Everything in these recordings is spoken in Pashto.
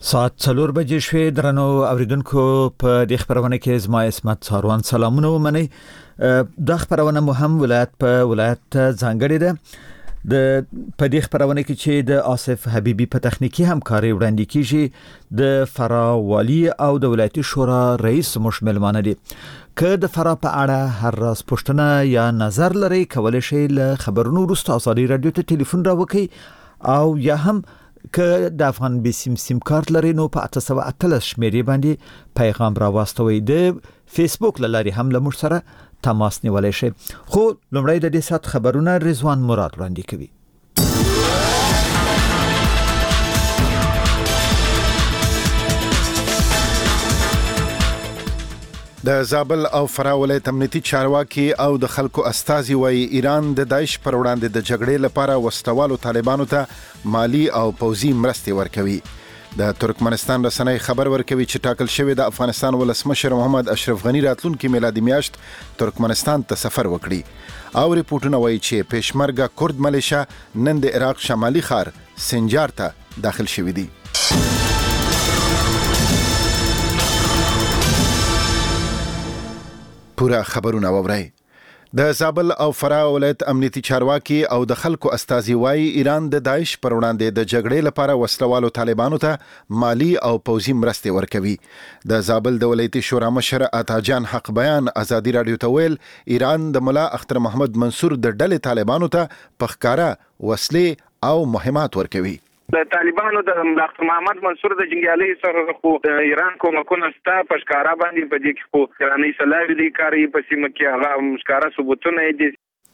ساعت 4 بجې شوې. درنو اوریدونکو، په دې خبرونه کې زما اسمت څاروان سلامونه ومنئ. دا خبرونه مو هم ولایت په ولایت ځانګړې ده. په دې خبرونه کې چې د آصف حبیبي په تخنیکی همکاري وړاندې کیږي، د فرا والی او د ولایتي شورا رئیس مشملمانه دي. که د فرا په اړه هر راز پوښتنه یا نظر لرئ، کولای شئ له خبرونو وروسته ازادي رادیو ته ټلیفون راوکړئ، او یا هم که د افغان بسیم سیم کارت لري نو په 813 شمیرې باندې پیغام راواستوي. د فیسبوک لاري هم له موږ سره تماس نیولای شئ. خو لومړی د دې سات خبرونه رضوان مراد وړاندې کوي. د زابل او فرا ولایت امنیتي چارواکي او د خلکو استازي وایي ایران د داعش پر وړاندې د جګړې لپاره وسلوالو طالبانو ته مالی او پوځي مرستې ورکوي. د ترکمنستان رسنۍ خبر ورکوي چې ټاکل شوی د افغانستان ولسمشر محمد اشرف غنی راتلونکي میلادي میاشت ترکمنستان ته سفر وکړي، او ریپورتونه وایي چې پېشمرګه کورد ملیشا نن د عراق شمالي ښار سنجار ته داخل شوی دي. پورا خبرونه وورئ. د زابل او فرا ولایت امنیتي چارواکي او د خلکو استازي وایي ایران د داعش پر وړاندې د جګړې لپاره وسلوالو طالبانو ته مالی او پوځي مرستې ورکوي. د زابل د ولایتي شورا مشر عطاجان حق بیان ازادي رادیو ته ویل ایران د ملا اختر محمد منصور د ډلې طالبانو ته په ښکاره وسلې او مهمات ورکوي. د طالبانو د اختر محمد منصور د جنګیالي سره خو د ایران کومکونه ستا په ښکارا باندې په دې کې خو ایراني سلاوي دي کاری په سیمه کې هغه ښکارا ثبوتونه دي.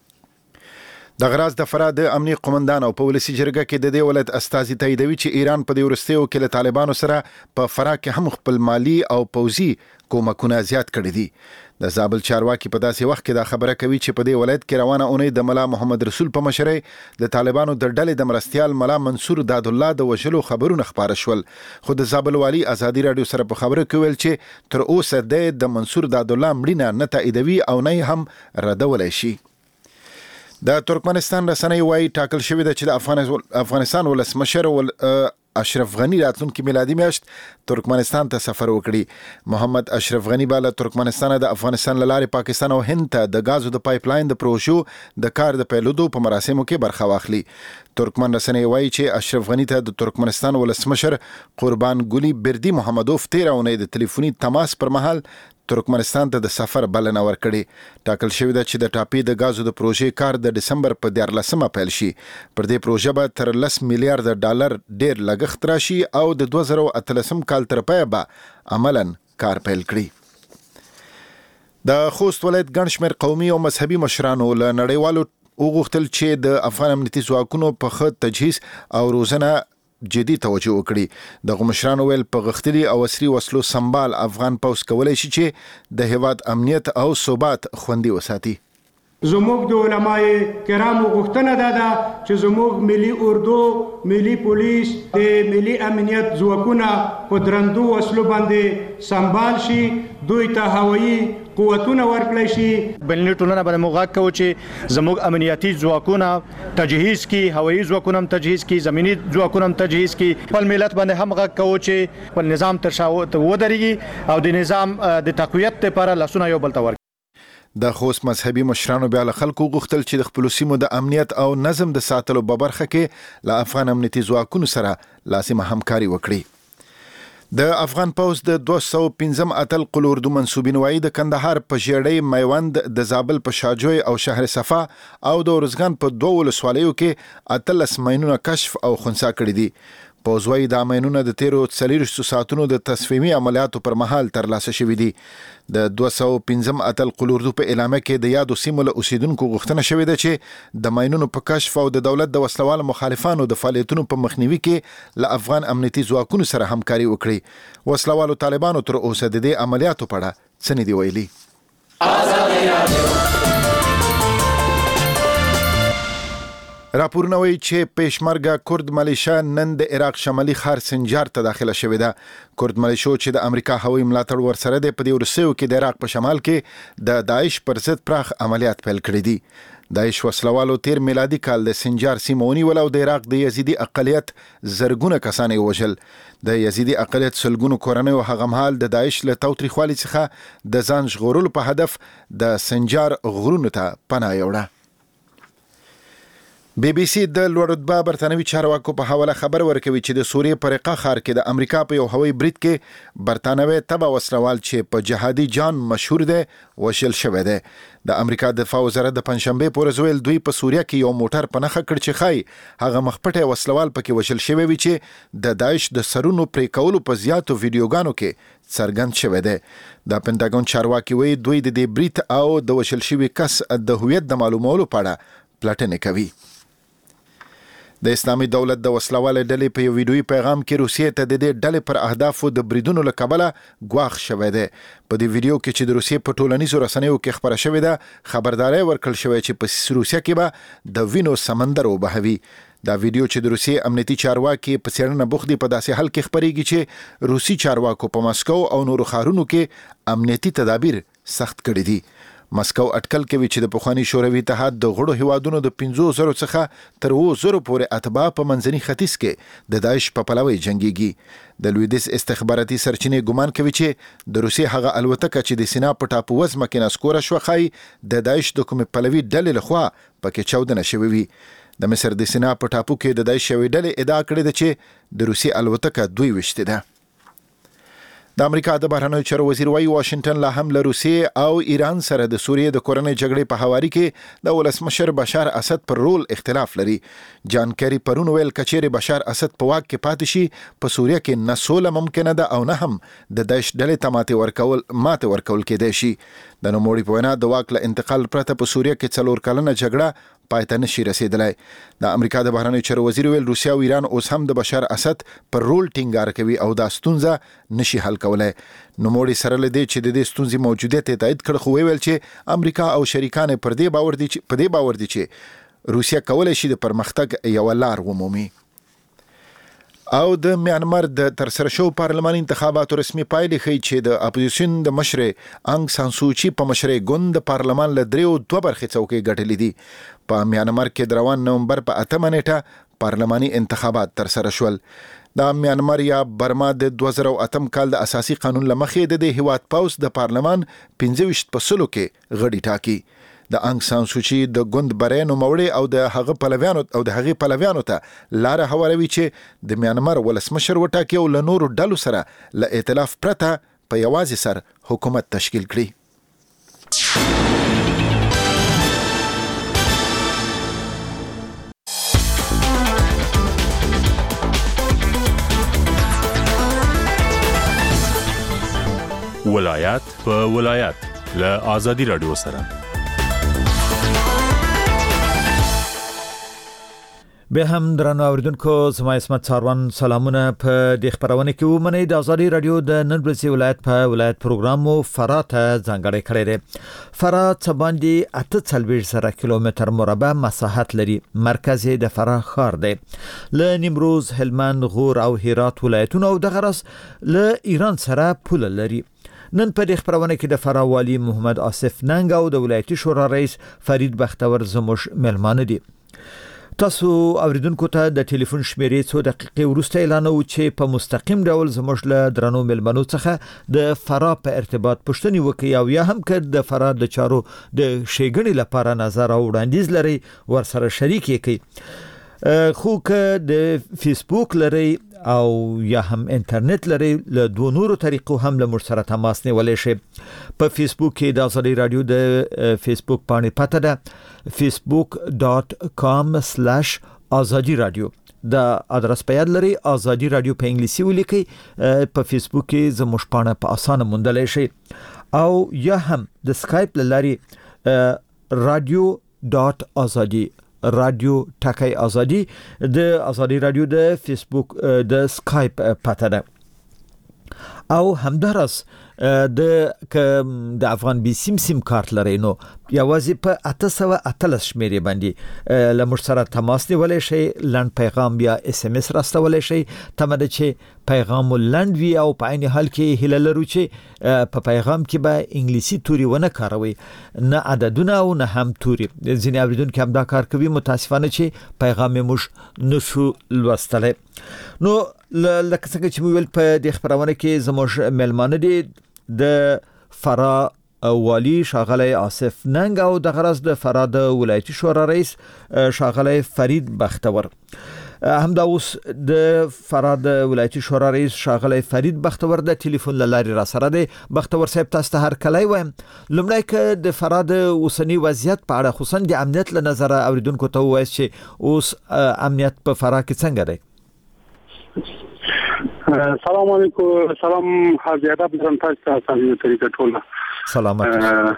د غراز د فرا د امنیت قومندان او په ولسی جرګه کې د دې ولایت استازي تاییدوي چې ایران په دې ورستیو کې له طالبانو سره په فرا کې هم خپل مالی او پوځي کومکونه زیات کړي دي. د زابل چارواکي په داسې وخت کې دا خبره کوي چې په دې ولایت کې روانه اونۍ د ملا محمد رسول په مشرۍ د طالبانو د ډلې د مرستيال ملا منصور داد الله د وژلو خبرونه خبره شول. خو د زابل والی ازادي رادیو سره په خبره کې ویل چې تر اوسه د منصور داد الله مړینه نه تاییدوي او نه هم ردولای شي. د ترکمنستان رسنۍ وایي ټاکل شوی ده چې د افغانستان ولسمشر اشرف غنی راتلونکي میلادي میاشت ترکمنستان ته سفر وکړي. محمد اشرف غنی به له ترکمنستان د افغانستان لارې پاکستان او هند ته د غازو د پایپ لاین د پروژو د کار د پیلودو په مراسمو کې برخه واخلي. ترکمن رسنۍ وایي چې اشرف غنی ته د ترکمنستان ولسمشر قربان ګلی بردی محمدوف 13 اونۍ د ټلیفوني تماس پر مهال ترکمنستان ته د سفر بلنه ورکړي. ټاکل شوی ده چې د ټاپي د غازو د پروژې کار د دسمبر په 14مه پیل شي. پر دې پروژه به تر 10 میلیارډ ډالر ډیر لګښت راشي او د 2013 کال تر پایه به عملاً کار پیل کړي. د خوست ولایت ګڼ شمېر قومي او مذهبي مشرانو له نړیوالو وغوښتل چې د افغان امنیتي ځواکونو په ښه تجهیز او روزنه جدي توجه وکړي. د مشرانو ویل په غختلي او عصري وسلو سنبال افغان پوځ کولای شي چې د هیواد امنیت او ثبات خوندي وساتي. زموږ د علماء کرامو غوښتنه ده چې زموږ ملي اردو، ملي پولیس، د ملي امنیت ځواکونه په درندو وسلو باندې سنبال شي، دوی ته هوایي قوتونه ورکړی شي. بلنی ټولنه باندې موږ کوو چې زموږ امنیتي ځواکونه تجهیز کی، هوایي ځواکونه هم تجهیز کی، زمینی ځواکونه هم تجهیز کی. خپل ملت باندې هم غږ کوو چې خپل نظام تر شا ودرېږي او د نظام د تقویت لپاره لاسونه یو بل ته ورکړي. د خوست مذهبي مشرانو بیا له خلکو غوښتل چې د خپلو سیمو د امنیت او نظم د ساتلو په برخه کې له افغان امنیتي ځواکونو سره لازمه همکاري وکړي. د افغان پوځ د 215 اتل قل اردو منسوبین وایي د کندهار په ژیړۍ، میوند، د زابل په شاجوی او شهر صفا او د ارزګان په 2 ولسوالیو کې 18 ماینونه کشف او خنثی کړي دي. پوځ وایي دا ماینونه د تیرو 40 ساعتونو د تصفیمي عملیاتو پر مهال ترلاسه شوي دي. د 215 اتل قل اردو په اعلامیه کې د یادو سیمو له اوسیدونکو غوښتنه شوې ده چې د ماینونو په کشف او د دولت د وسلوالو مخالفانو د فعالیتونو په مخنیوي کې له افغان امنیتي ځواکونو سره همکاري وکړي. وسلوالو طالبانو تر اوسه د دې عملیاتو په اړه څه نه دي ویلي. راپورونه وایي چې پېشمرګه کورد ملیشا نن د عراق شمالي ښار سنجار ته داخله شوې ده. کورد ملیشو چې د امریکا هوایي ملاتړ ورسره دی په دې وروستیو کې د عراق په شمال کې د داعش پر ضد پراخ عملیات پیل کړي دي. داعش وسلوالو تیر میلادي کال د سنجار سیمه ونیول او د عراق د یزیدي اقلیت زرګونه کسان وژل. د یزیدي اقلیت سلګونو کورنۍ او هغه مهال د داعش له تاوتریخوالي څخه د ځان ژغورلو په هدف د سنجار غرونو ته پناه یوړه. بي بي سي د لوړرتبه برتانوي چارواکو په حواله خبر ورکوي چې د سوریې په رقه ښار کې د امریکا په یو هوایي برید کې برتانوي تبع وسلوال چې په جهادي جان مشهور دی وشل شوی دی. د امریکا دفاع وزارت د پنځشنبه په ورځ ویل دوی په سوریه کې یو موټر په نښه کړ چې ښایي هغه مخپټه وسلوال پکې وشل شوی وي چې د داعش د سرونو پرې کولو په زیاتو ویډیوګانو کې څرګند شوی دی. د پنټاګون چارواکي وایي دوی د دې برید او د وشل شوی کس د هویت د معلومولو په اړه پلټنه کوي. د اسلامي دولت د وسلوالې ډلې په یو ویډیوي پیغام کې روسیې ته د دې ډلې پر اهدافو د بریدونو له کبله ګواښ شوی دی. په دې ویډیو کې چې د روسیې په ټولنیزو رسنیو کې خبره شوې ده خبرداري ورکړل شوې چې په روسیه کې به د وینو سمندر وبهوي. دا ویډیو چې د روسیې امنیتي چارواکي په څېړنه بوخت دي په داسې حال کې خبرېږي چې روسي چارواکو په مسکو او نورو ښارونو کې امنیتي تدابیر سخت کړي دي. مسکو اټکل کوي چې د پخوانی شوروي اتحاد د غړو هیوادونو د 500 څخه تر 200 پورې اتباع په منځني ختیځ کې د داعش په پلوي جنگيږي. د لویدیځ استخباراتي سرچینې ګمان کوي چې د روسیې هغه الوتکه چې د سینا په ټاپو وزمه کې نسکوره شو خای د داعش د کومې پلوي ډلې لخوا پکې چاودنه شوې وي. د مصر د سینا په ټاپو کې د داعش شوې ډلې ادعا کړې ده چې د روسیې الوتکه دوی وشته ده. د امریکا د بهرنیو چارو وزیر وايي واشنگټن لا هم له روسیې او ایران سره د سوریې د کورنۍ جګړې په حواري کې د ولسمشر بشار اسد پر رول اختلاف لري. جان کری پرون ویل کچېره بشار اسد په واک کې پاتې شي په سوریه کې نه سوله ممکنه ده او نه هم د داعش ډلې ته ماته ورکول کېدای شي. د نوموړي په وینا د واک له انتقال پرته په سوریه کې 4 کلنه جګړه پای ته نشي رسیدلای. د امریکا د بهرنیو چارو وزیر ویل روسیا او ایران اوس هم د بشار اسد پر رول ټینګار کوي او دا ستونزه نشي حل کولای. نوموړي سره لدی چې د دې ستونزې موجودیت تایید کړ خو ویل چې امریکا او شریکان پر دې باور دي چې روسیا کولای شي د پرمختګ یو لار ومومي. او د میانمار د ترسره شو پارلماني انتخاباتو رسمي پایلې ښیي چې د اپوزیشن د مشر انګ سان سوچي په مشرۍ ګوند د پارلمان له 2 برخې څوکۍ ګټلې دي. په میانمار کې د روان نومبر په 8 نیټه پارلماني انتخابات ترسره شول. د میانمار یا برما د 2008 کال د اساسي قانون لمخې د هیواد پاوس د پارلمان 25% کې غړي ټاکي. د انګ سان سوچي د ګوند برای نوموړي او د هغه پلویانو ته لار هواروي چې د میانمار ولسمشر وټاکي او له نورو ډلو سره له ائتلاف پرته په یوازې سر حکومت تشکیل کړي. ولایت په ولایت له آزادي رادیو سره به هم درنو اوریدونکو زما اسمت څاروان سلامونه په د خبرونه کې ومنئ. د آزادي رادیو د نن ورځې ولایت په ولایت پروګرامو فراه ته ځانګړی کړی دی. فراه څه باندې 48 کیلومتر مربع مساحت لري. مرکز د فراه ښار دی. له نیمروز، هلمند، غور او هرات ولایتونو او د غرس له ایران سره پوله لري. نن په دې خبرونه کې د فراه والی محمد آصف ننګ او د ولایتي شورا رئیس فرید بختور زموږ ملمانه دي. تاسو اوریدونکو ته د ټلیفون شمیرې څو دقیقې وروسته اعلانو چې په مستقیم ډول زموږ له درنو ملمنو څخه د فراه په ارتباط پوښتنې وکړي او یا هم که د فراه د چارو د ښېګڼې لپاره نظر او وړاندیز لري ورسره شریک کړي. خو که د فیسبوک لري او یا هم انټرنیټ لري له دوه نورو طریقو هم له موږ سره تماس نیولای شئ. په فیسبوک کې د آزادي رادیو د فیسبوک باندې پته ده facebook.com/azadi radio. د ادرس په یاد لري آزادي رادیو په انګلیسي ولیکئ. په فیسبوک کې زموږ پاڼه په اسانه موندلای شئ او یا هم د سکایپ لاري radio.azadi رادیو ټاکي آزادي د آزادي رادیو د فیسبوک د سکایپ پته ده. او همدارس د افغان بي سیم کارت لري نو یوازې په 813 شمیرې باندې لمر سره تماس نیولای شي، لند پیغام یا اس ام اس راستولای شي. تمه ده چې پیغام لند وی او په عین حال کې هله لرو چې په پیغام کې به انګلیسي توري ونه کاروي، نه عددونه او نه هم توري. ځینې اوریدونکو هم دا کار کوي، متاسفانه چې پیغام موږ نشو لوستلای. نو لکه څنګه چې ویل په دې خبرونه کې زموږ ملمانه دي د فرا والی شاغلی آصف ننگ او د غرض د فراد ولایتي شورا رئیس شاغلی فرید بختور. همدا اوس د فراد ولایتي شورا رئیس شاغلی فرید بختور د ټلیفون لاري را سره دی. بختور صاحب تاسو ته هر کله وایم، لومړی که د فراد اوسنی وضعیت په اړه خصوصا د امنیت له نظر اوریدونکو ته وایي چې اوس امنیت په فرا کې څنګه دی؟ السلام علیکم. سلام حاضر ادب تاسو ته طریقه ټوله سلامت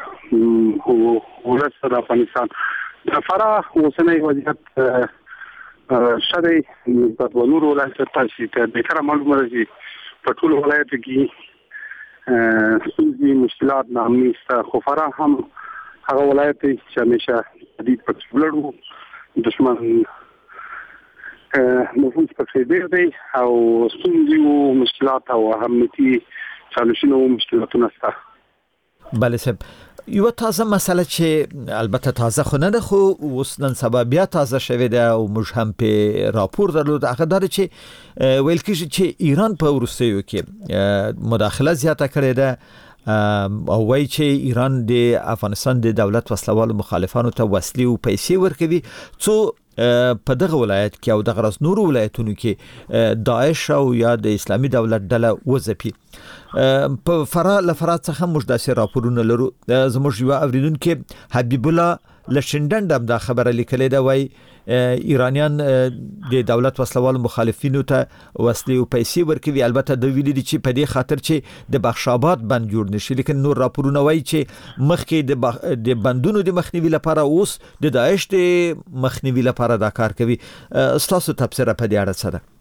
ولس د افغانستان د فرا اوسنی وضعیت شری په ولور ولایت تاسو ته د کار معلومه راځي په ټول ولایت کې سوزي مشکلات نامي ست خو فرا هم هغه ولایت چې همیشه شدید په ولړو دشمن نفوذ پکې ډېر دی او ستونزې او مشکلات او اهمیتي چالشونه او مشکلاتونه شته. بله صاحب، یو تازه مسئله چې البته تازه خو نه ده خو اوس نن سبا بیا تازه شوې ده او موږ هم په راپور درلود، هغه دا چې ویل کېږي چې ایران په وروستیو کې مداخله زیاته کړې ده او وایي چې ایران د افغانستان د دولت وسلوالو مخالفانو ته وسلې او پیسې ورکوي څو په دغه ولایت کې او دغه نور ولایتونو کې داعش او یا د اسلامي دولت ډله وځپي. په فرا څخه موږ داسې راپورونه لرو. زموږ یو اوریدونکو حبیب الله لشندن د خبره لیکلې ده، وایي ایرانیان د دولت وسلوالو مخالفینو ته وسلې او پیسې ورکوي. البته د ویلي دي چې په دې خاطر چې د بخشاباد بند جوړ نشي، لیکن نور راپورونه وایي چې مخکې د بندونو د مخنیوي لپاره اوس د داعش د مخنیوي لپاره دا کار کوي. تاسو تفسیر په دې اړه څه ده؟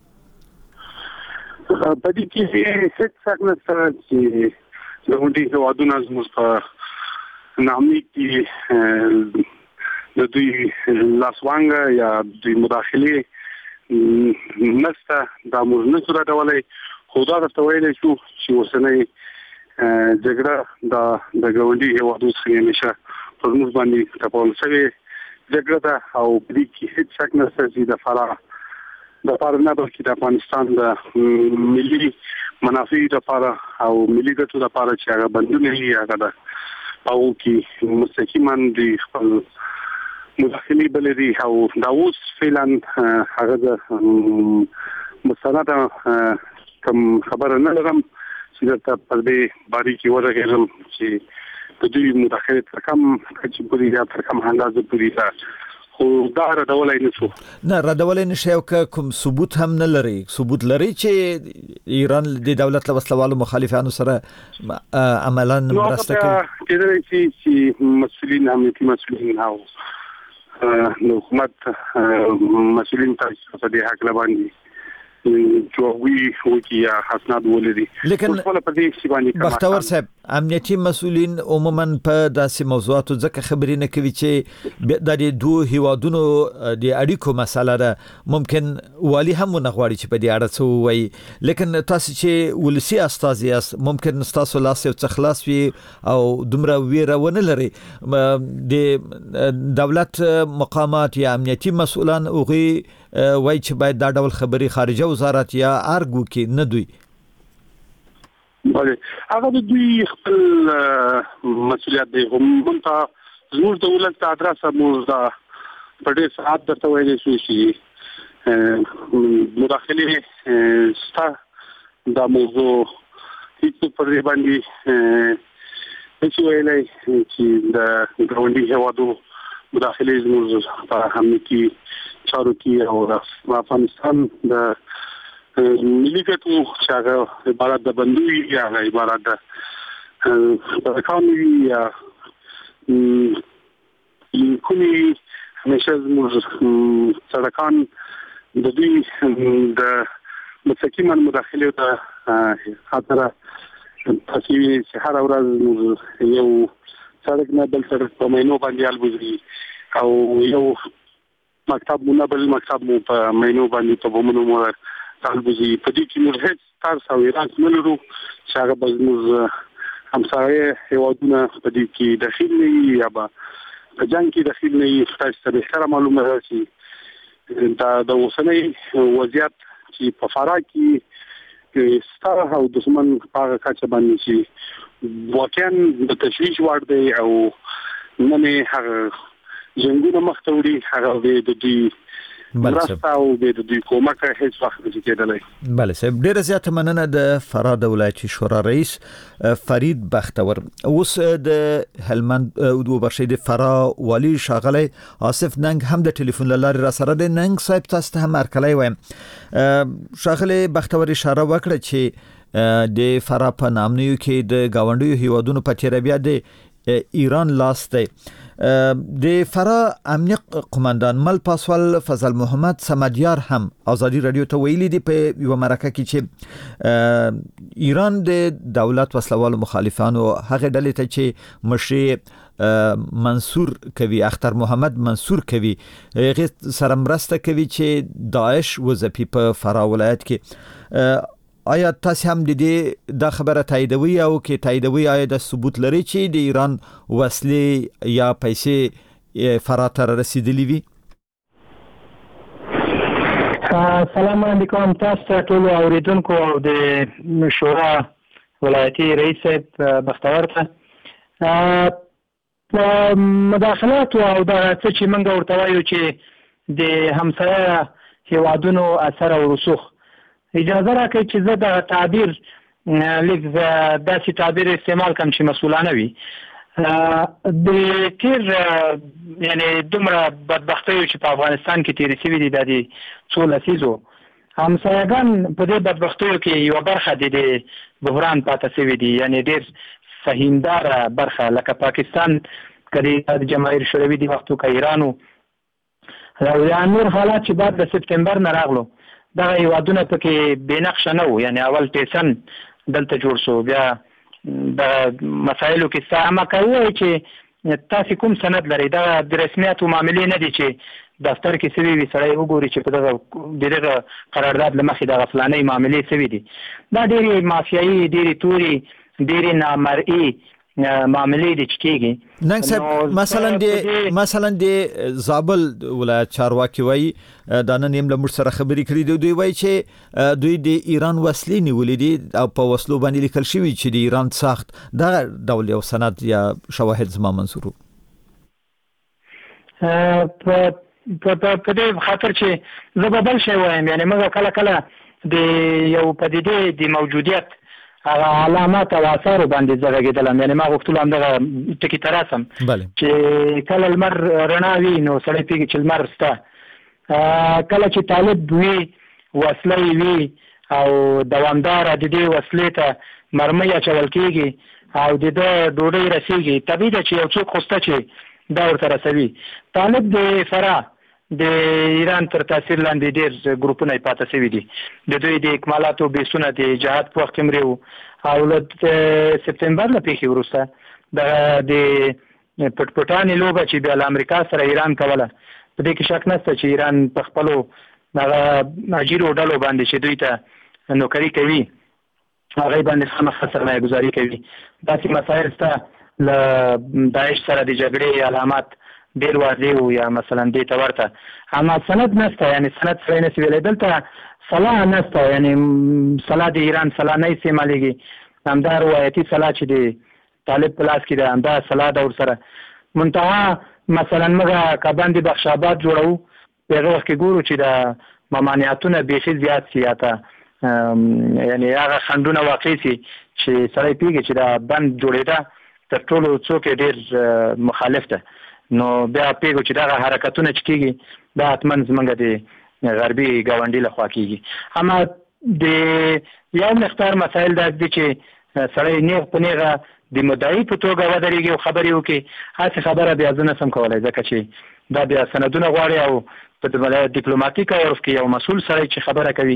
په دې کې هیڅ څه نشته چې لومړی هوادونه زموږ په نامي کې د دوی لاسوانګه یا دوی مداخله نشته، دا موږ نه سره ډولای. خو دا درته ویلی شو چې اوسنۍ جګړه د ګاونډي هیوادونو سره همیشه پر موږ باندې ټپول شوې جګړه ده او په دې کې هیڅ شک نشته چې د فرا د پاره نه بلکې د افغانستان د ملي منافع لپاره او ملي ګټو لپاره چې هغه بندونه یې هغه ده او کې مستقیما د خپل مداخله بلدي او دا اوس فعلا هغه د مستند کوم خبره نه لرم چې دا په دې باریکي ورغېږم چې د دوی مداخله تر کوم چې پوری یا تر کوم اندازه پوری ده خو دا ردولای نشو. نه ردولای نشي او کوم ثبوت هم نه لري. ثبوت لري چې ایران د دولت له وسلوالو مخالفانو سره عملاً مرسته کوي. کېدای شي چې مسؤلین امنیتي مسؤلین او حکومت مسؤلین تاسو ته د حق لباندي جوړوي وکي یا حسنات ولري. لیکن بختور صاحب امنیتي مسؤلین عموما په داسې موضوعاتو ځکه خبرې نه کوي چې د دوه هیوادونو د اړیکو مسله ده. ممکن والی هم نه غواړي چې په دې اړه څه وایي، لیکن تاسو چې ولسی استازي یاست ممکن تاسو لاس یو څه خلاص وي او دومره ویره ونه لري. د دولت مقامات یا امنیتي مسؤلان اوغي وایي چې باید دا ډول خبري خارجه وزارت یا ارګو کې نه دوی. بله هغه د دوی خپل مسؤلیت دی. هم ته زموږ د ولایت ادرسه موږ دا په دې ساعت درته ویلې شو چې مداخله ستا دا موضوع هیڅ پر دې باندې هیڅ ویلې چې د ګاونډي هیوادو مداخله زموږ په امنیتي چارو کې او افغانستان د ملي ګټو چې هغه عبارت د بندوي یا عبارت د کانوي یا کومي همیشه زموږ سړکان د دوی د مستقیما مداخله ته خاطر تاسو چې هر ورځ یو سړک نه بل سړک په مینو باندې البوزي او یو مکتب مو نه بل مکتب مو په مینو باندې په بومونو مو البوزي په دې کې موږ هیڅ تاسو او ایران نه لرو چې هغه به موږ همسایه هیوادونه په دې کې داخل نه وي یا په جنگ کې داخل نه وي. تاسو ته به معلومه ده چې دا د اوسنۍ وضعیت چې په فرا کې ستاره او دښمن هغه کچه باندې چې واقعا د تشویش وړ دی او نه هغه جنگونه مخته وړي هغه د دې مرسته او د دې کومک هیڅ وخت نه کېدلی. بله صاحب ډیره زیاته مننه د فرا د ولایتي شورا رئیس فرید بختور. اوس د هلمند او برشي د فرا والی شاغلی آصف ننګ هم د ټلیفون لارې را سره د ننګ صاحب تاسو ته هم ارکلای وایم. شاغلی بختور اشاره وکړه چې د فرا په نامنیو کې د گاونډیو هیوادونو په تیر بیا د ایران لاس دی. د فرا امنیه قومندان مل پاسوال فضل محمد سمدیار هم آزادی رادیو ته ویلي دی په یو مرکه کې چې ایران د دولت وسلوال مخالفانو هغه ډلې ته چې مشري منصور کوي اختر محمد منصور کوي هغه سره مرسته کوي چې داعش وځپي په فرا ولایت کې. آیا تاسو هم د دې د خبره تاییدوي او کې تاییدوي آیا د ثبوت لري چې د ایران وسلې یا پیسې فرا ته رسیدلې وي؟ سلام علیکم تاسو ټول اوریدونکو او د شورا ولایتي رئیس بختور ته مداخلات او دا چې موږ ورته وایو چې د همسایه هیوادونو اثر او رسوخ اجازه راکړئ چې زه د تعبیر لیک داسې تعبیر استعمال کوم چې مسؤلانه وي. د تیر یعنی دومره بدبختیو چې په افغانستان کې تیرې شوي دي د څو لسیزو همسایګان په دې بدبختیو کې یو برخه د بحران پاتې شوي دي، یعنی ډېر فهیمدار برخه لکه پاکستان کړي د جماهیر شوروي د وختو کې ایرانو او نور حالات چې بعد د سپتمبر نه راغلو دا هیوادونه پکې بېنقشه نه وو. یعنی اول ټیسن دلته جوړ شو، بیا د مسایلو کې سامه کوي چې تاسو کوم سند لري دا د رسمیت او معاملې نه دي چې دفتر کې سوي وي سړی وګوري چې په دغه قرارداد لمخې د غفلانې معاملې سوي دي. دا ډېری مافیایي ډېری توري ډېری نامرئي معاملې دي چې کېږي. ننګ صاحب مثلا د زابل ولایت چارواکي وایي دا نن هم له موږ سره خبرې کړې دي، دوی وایي چې دوی د ایران وسلې نیولې دي او په وسلو باندې لیکل شوي چې د ایران ساخت دا ډول یو سند یا شواهد زما منظورو په دې خاطر چې زه به بل شی وایم. یعنی موږ کله کله د یو پدیدې د موجودیت هغه علامات او آثار باندې زغږیدلم. یعنی ما غوښتل هم دغه ټکی تراسم چې کله لمر رڼا وي نو سړی پیږي چې لمر سته، کله چې طالب وي وسله وي او دوامدار د دې وسلې ته مرمۍ اچول کېږي او د ډوډۍ رسیږي، طبیعي ده چې یو څوک خوسته چې دا ورته رسوي. طالب د فرا د ایران تر تاثیر لاندې ډېر ګروپونه پاتې شوي دي. د دوی د اکمالاتو بیسونه د جهاد په وخت کې مري او له سپتمبر نه پیښې وروسته د پټپټانې لوبه چې بیا له امریکا سره ایران کوله په دې کې شک نشته چې ایران په خپلو هغه اجیرو ډلو باندې چې دوی ته نوکري کوي هغه باندې خامخا سرمایه ګزاري کوي. داسې مسایل شته له داعش سره د جګړې علامات ډېر واضح وو یا مثلا دې ته ورته، اما سند نشته. یعنی سند سره نه ویلې دلته صلاح نشته، یعنی صلاح د ایران صلاح نه استعمالېږي. همدا روایتي صلاح چې د طالب په لاس کې ده همدا صلاح ده ورسره. منتها مثلا موږ کاباندې بخش آباد جوړو په هغه وخت کې ګورو چې د ممانعتونه بیخي زیات سي یا یعنی هغه خنډونه واقع سي چې سړی پیږي چې دا بند جوړېده تر ټولو څوک ډېر مخالف ده. نو بیا پیګو چې دا حرکتونه چې کېږي دا حتمن زمونږ د غربي ګاونډي لخوا کېږي. اما د یو مقدار مسایل دا دي چې سړی نیغ په نیغه د مدعي په توګه ودرېږي او خبرې وکړي، هسې خبره بیا زه نسم کولی ځکه چې دا بیا سندونه غواړي او په ډیپلوماتیک عرف کې یو مسؤل سړی چې خبره کوي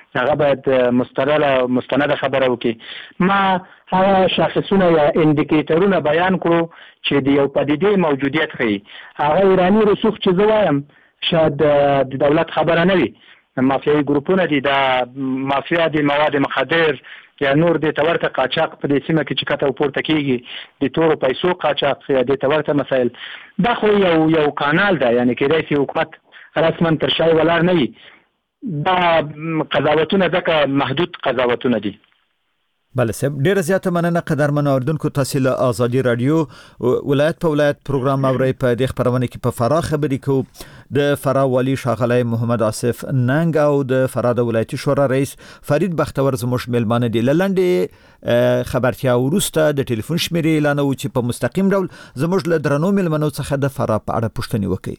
هغه باید مستند خبره وکړي. ما هغه شاخصونه یا انډیکیټرونه بیان کړو چې د یو پدیدې موجودیت ښیي. هغه ایرانی رسوخ چې زه وایم شاید د دولت خبره نه وي، مافیایي ګروپونه دي، دا مافیا د مواد مخدر یا نور د تورته قاچاق په دې سیمه کې چې کته پورته کیږي، د تورو پیسو قاچاق یا د تورته مسایل، دا خو یو کانال ده، یعنی کېدای شي حکومت رسما تر شا ولاړ نه وي. دا قضاوتونه ځکه محدود قضاوتونه دي. بله صاحب، ډیره زیاته مننه قدرمنو اوریدونکو. تاسو له آزادي رادیو ولایت په ولایت پروګرام اورئ. په دې خبرونه کې په فراه خبرې کوو د فراه والی ښاغلی محمد آصف ننګ او د فراه د ولایتي شورا رئیس فرید بختور زموږ میلمانه دي. لنډې خبرتیا وروسته د ټلیفون شمیرې اعلان و چې په مستقیم ډول زموږ له درنو میلمنو څخه د فراه په اړه پوښتنې وکړي.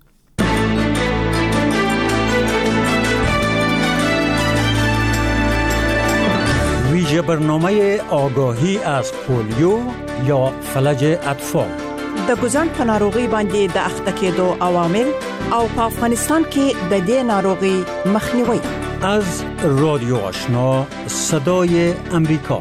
ویژه برنامه آگاهی از پولیو یا فلج اطفال د ګوزن په ناروغي باندې د اخته کېدو عوامل او په افغانستان کې د دې ناروغي مخنیوي. از رادیو آشنا صدای امریکا.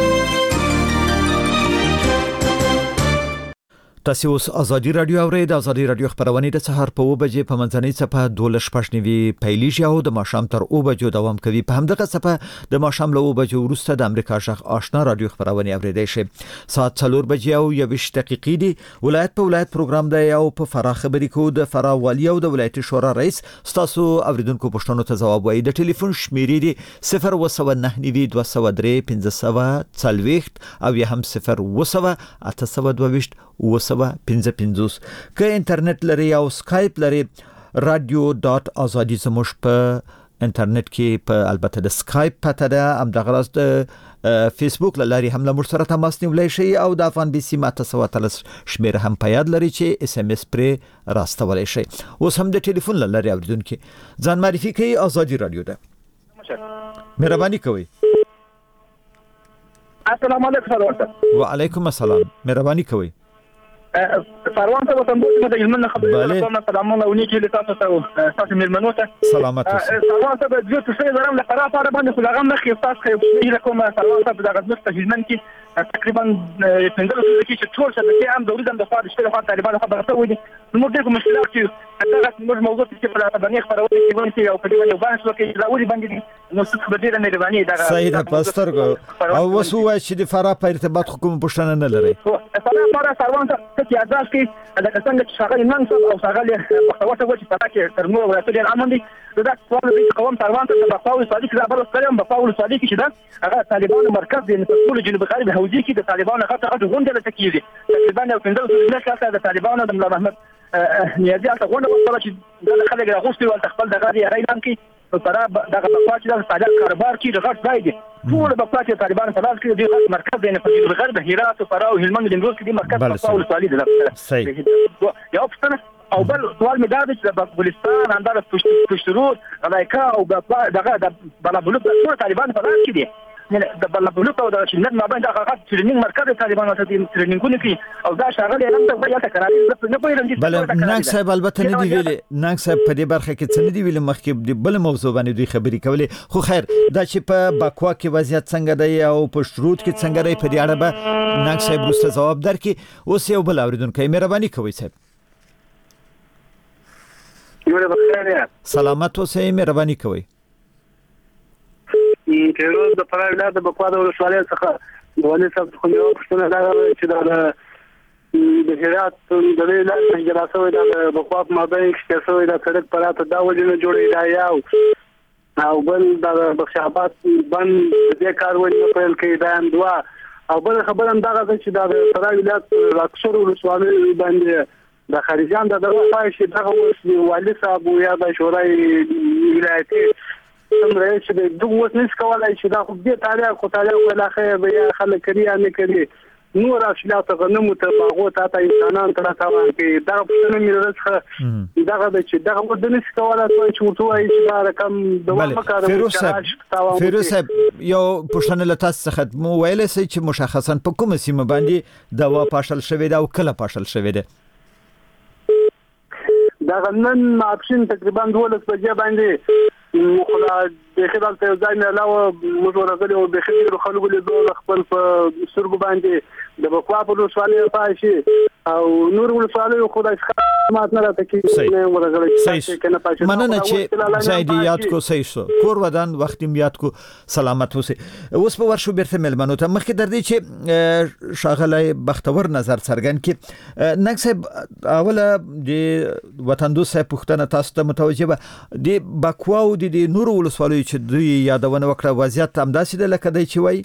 تاسو اوس آزادي رادیو اورئ. د آزادي رادیو خبرونه د سهار په 2 بجې په منځنۍ صفه 12:15 پیلیږي او د ماښام تر 2 بجو دوام کوي. په همدغه صفه د ماښام له 2 بجو وروسته د امریکا شخ آشنا رادیو خبرونه اوریدئ شي. ساعت 4 بجې او 20 دقیقې دی. ولایت په ولایت پروګرام دی او په فراه خبرې کوو د فراه والی او د ولایتي شورا رئیس. تاسو اوریدونکو پښتنو ته جواب وایي. د ټلیفون شمیرې دی 029221540 او یا هم 0808255. که انټرنیټ لري او سکایپ لري radio.azadi زموږ په انټرنیټ کې په البته د سکایپ پته ده، هم د غراز د فیسبوک لاري هم له موږ سره تماس نیولای شي او د افغان بي سي ماته سواتل شمیر هم په یاد لري چې اس ام اس پر راستولای شي. اوس هم د ټلیفون لاري اوریدونکو ځان معرفي کوي. آزادي رادیو ده، مهرباني کوئ. السلام علیکم. وعلیکم السلام، مهرباني کوئ. سروان ته وطن دوی د علمنا خبرې کوم. سلامونه ونیکي لتاسو ته تاسو مېلمنو ته سلامات اوسئ. سروان ته د دې څه زرم له قرار سره باندې خو هغه مخې تاسو خو یې کوم. سروان ته د غزنه په هلمند کې تقریبا 15 ورځې کې ټول څه د عام دولت د خوا د شپږ خوا طالبانو خبره ته ودی. نو دغه مشکلات چې هغه موضوع چې په باندې خبرونه کوي ونی او په دې باندې باندې وکړي راوړي باندې نو څه خبرې نه مهرباني دا صحیح ده. پاسترګو او وسو وای چې د فراه په ارتباط حکومت پښتنه نه لري. فراه سروان ته چې ازاز کې دا څنګه چې شغال ایمان او شغال وخته وچ په تاکي ترنو ورته امن دي. دا ټول د قوم سروان ته په پاول صادق دا بل سلام په پاول صادق چې دا هغه طالبانو مرکز دی په ټول جنوب غرب حوزې کې د طالبانو غټه غونډه تکیږي. تقریبا یو 15 ورځې د طالبانو د ملا محمد نیازي تاسو غونډه وکړه چې د خلک راغوستي ول خپل دغه اعلان کې فراه دغه بقاچ د صادق کاروبار کې غټ ځای دی. ټول بقاچ طالبان په لاس کې دی مرکز دی په جنوب غرب هرات او فراه او هلمند د نیمروز کې دی مرکز په پاول صادق دی. صحیح. یو څه او بل سوال مې دا دی چې د بلوچستان اندر پښتون غلایکا او دغه د بلابلوک ټول طالبان په لاس کې دي. د بلابلوک او د شینت ما باندې هغه ټریننګ مرکز طالبانو ته ټریننګونه کوي او دا شاغل اعلان ته یا تکراري نه پوهیږم چې بل ننګ صاحب البته نه دی ویلي. ننګ صاحب په دې برخه کې څه نه دی ویلي. مخکې بل موضوع باندې دوی خبرې کولې. خو خیر دا چې په باکوا کې وضعیت څنګه دی او په شروط کې څنګه دی په دې اړه به ننګ صاحب وروسته ځواب درکړي. اوس یو بل اوریدونکی مهرباني کوئ صاحب. سلامت اوسئ، مهرباني کوئ. کېرو د فراه ولایت د بکوا د ولسوالۍ څخه د والي صاحب خو یو پښتنه دا چې د هرات د دې لاره جلاسه وي د بکوا په مابین کې څه وي د سړک پراته دا وجنه جوړې دا یو او بل د بخشابات بند دې کار ونی په کې دا اندوا او بل خبره هم دا چې د فراه ولایت اکثر ولسوالۍ باندې د خارجيان د دغه شي دغه والي صاحب یا د شورای ولایتي څنګه چې دغه وس نس کولای شي دا خو دې تاریخ خو تاریخ ولا خیر به خلک کړی یا نه کړی نور اشیاء ته غنمو ته باغو ته انسانان تر تاوان کې دا په نوم راځه دغه چې دغه د نس کولای چې ورته وایي چې دا رقم د وکړه فیروز صاحب یو پښتنه لته څخه مو ویل سي چې مشخصا په کوم سیمه باندې دوا پاشل شوی دا او کله پاشل شوی دی. دا نن ماپښین تقریبا 12 بجې باندې خو د خدای ته ځای نه علاوه موږ ورغلي او د خیر خلکو له دوه خپل په سرګو باندې د بکوا په ولسوالۍ پاشي او نور ولسوالۍ خدای ښه مات نه راته کی نه ورغلي کنه پاشي مننه چې زاید یاد کو صحیح شو کور ودان وخت یاد کو سلامت اوسه اوس په ورشو بیرته ملمنو ته مخکې در دي چې شاغله بختور نظر څرګند کی نګ اوله د وطن دوسه پښتنه تاسو ته متوجه دي بکوا او د نور ولسوالۍ چې دوی یادونه وکړه وضعیت هم داسې ده لکه دی چې وایي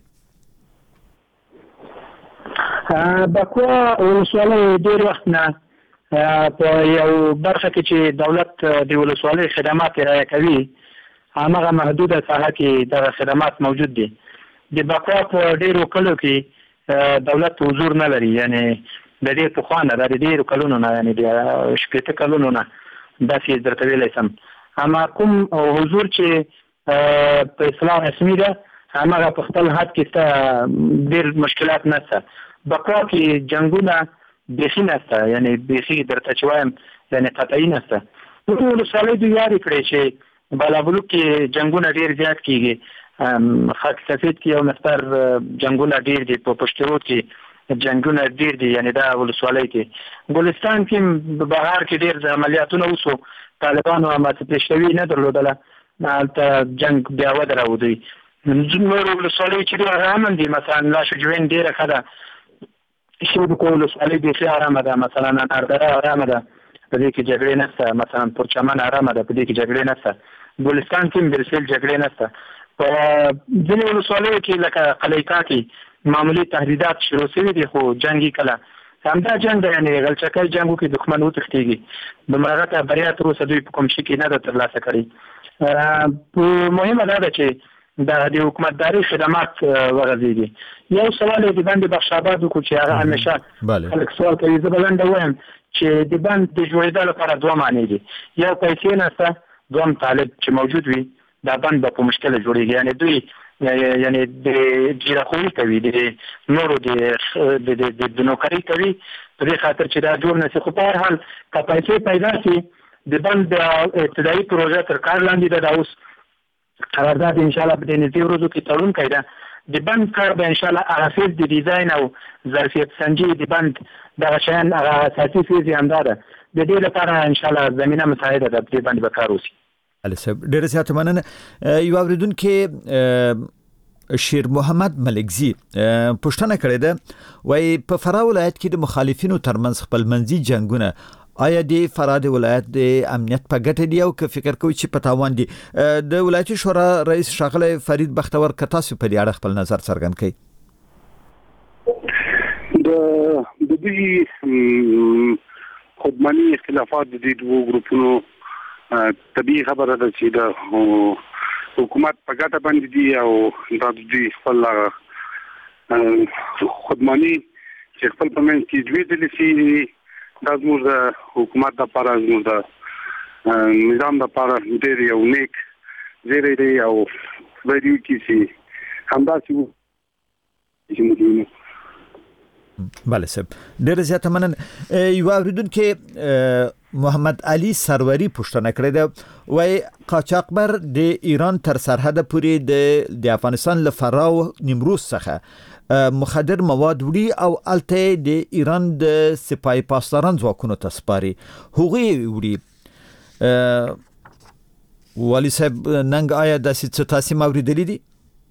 بکوا ولسوالۍ ډېر وخت نه په یو برخه کې چې دولت د ولسوالۍ خدمات ارائه کوي هماغه محدوده ساحه کې د خدمات موجود دي د بکوا په ډېرو کلو کې دولت حضور نه لري یعنی د دې په خوانه د ډېرو کلونو نه یعنی د 80 کلونو نه داسې درته ویلی سم اما کوم حضور چې په اسلام رسمي ده هماغه په خپل حد کې ډېر مشکلات نشته بکوا کې جنګونه بیخي نشته یعنی بیخي درته چې وایم یعنی قطعي نشته ټول ولسوالۍ دوی یاري کړی چې بالابلوک کې جنګونه ډېر زیات کېږي خاک سفید کې یو مقدار جنګونه ډېر دي په پشترود کې جنګونه ډېر دي یعنی دا ولسوالۍ کې ګلستان کې بهار کې ډېر عملیاتونه وسو طالبانو ماته پېښوي نه درلودله هلته جنګ بیا ودرېدی نور ولسوالۍ چې ډېر امن دي مثلا لاشجوین ډېره ښه ده شیبکو ولسوالۍ بیخي ارامه ده مثلا اناردره ارامه ده په دې کې جګړې نشته مثلا پرچمن ارامه ده په دې کې جګړې نشته ګلستان کې بالفعل جګړې نشته په ځینې ولسوالیو کې لکه قلیقا کې معمولی تهدیدات شروع شوي دي خو جنګي کله همدا جنګ دی یعنی غلچکی جنګ وکړي دښمن وتښتېږي دومره غټه بریا تر اوسه دوی په کوم شي کې نه ده ترلاسه کړې مهمه دا ده چې د حکومتداري خدمات وغځېږي یو سوال یې د بند بخش آباد وکړو چې هغه همیشه خلک سوال کوي زه به لنډه وایم چې د بند د جوړېدا لپاره دوه معنی دي یو پیسې نشته دوم طالب چې موجود وي دا بند به په مشکله جوړېږي یعنی دوی یعنی د جیرخویی کوي د نورو د نوکرۍ کوي په دې خاطر چې دا جوړ نشي خو په هر حال که پیسې پیدا شي د بند ابتدایي پروژه تر کار لاندې ده دا اوس قرارداد انشاءالله په دې نږدې ورځو کې تړون کوي ده د بند کار به انشاءالله هغه فیز د ډیزاین او ظرفیت سنجي د بند دغه شیان هغه اساسي فیز یې همدا ده د دې لپاره انشاءالله زمینه مساعده ده په دې باندې به کار وشي ډېر زیات مننه یو اوریدونکو شیر محمد ملکزی پوښتنه کړې ده وایي په فراه ولایت کې د مخالفینو ترمنځ خپلمنځي جنګونه آیا د فراه د ولایت د امنیت په ګټه دی او که فکر کوي چې په تاوان دي د ولایتي شورا رئیس ښاغلی فرید بختور که تاسو په دې اړه خپل نظر څرګند کړئ د دې خودمنی اختلافات د دې دوه ګروپونو طبيعي خبره ده چې د حکومت په ګټه باندې دي او د دې خپل خودمنی چې خپل په منځ کې دوی د لسی د زموږ د حکومت لپاره زموږ د نظام لپاره ډېر یو نیک زیری دی او ویډیو کې چې همداسې چې بله صاحب ډېر زیاته مننه یو اوریدونکو محمد علي سروری پوښتنه کړې ده وایي قاچاقبر د ایران تر سرحد پورې د افغانستان له فراه او نیمروز څخه مخدر مواد وړي او الته د ایران د سپای پاسداران ځواکونو ته سپاري هغوی وړي والي صاحب ننګ آیا داسې څه تاسې اوریدلي دي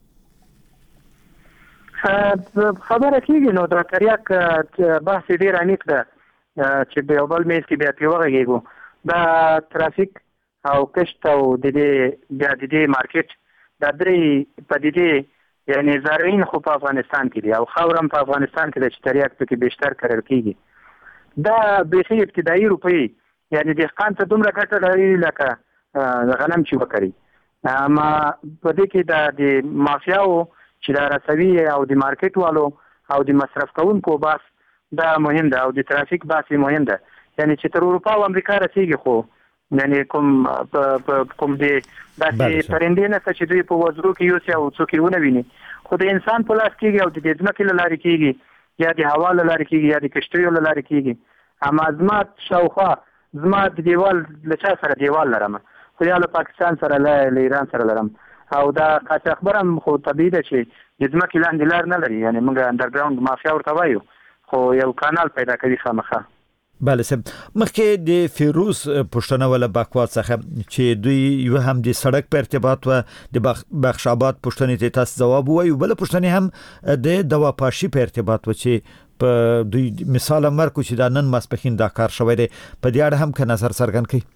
خبره کېږي نو د تریاک بحث ډېر عمیق ده چې په یو بل میز کې بیا پرې وغږېږو دا ترافیک او کشت او د دې بیا د دې مارکیټ دا درې پدیدې یعنی زرعین خو په افغانستان کې دي او خاور هم په افغانستان کې ده چې تریاک پکې بیشتر کرل کېږي دا بیخي ابتدایي روپۍ یعنی دهقان ته دومره ګټه لري لکه غنم چې وکري اما په دې کې د مافیاو چې دا رسوي او د مارکیټ والو او د مصرف کوونکو باس دا مهم ده او د ترافیک باس مهم ده یعنی چې تر اروپا او امریکا رسیږي خو یعنی کوم د داسې پرندې نه چې دوی په وزرو کې یوسي او څوک یې ونه ویني خو د انسان په لاس کېږي او د ځمکې له لارې کېږي یا د هوا له لارې کېږي یا د کشتیو له لارې کېږي اما زما شاوخوا زما د دیوال له چا سره دیوال لرم خو یا له پاکستان سره له ایران سره لرم او دا قاچاق برم خو طبیعي ده چې د ځمکې لاندې لار نه لري یعنی موږ انډرګراوند مافیا ورته وایو خو یو کانال پیدا کوي خامخا بله سم مخکې د فیروز پښتنه ولا باکوات څخه چې دوی یو هم د سړک په ارتباط و د بخش آباد پښتنې ته تاسو جواب وایو بل پښتنې هم د دوا پاشي په ارتباط و چې په دوی مثال مرکو چې دا نن ماسپخین دا کار شوی دی په دې اړه هم که نظر څرګند کړئ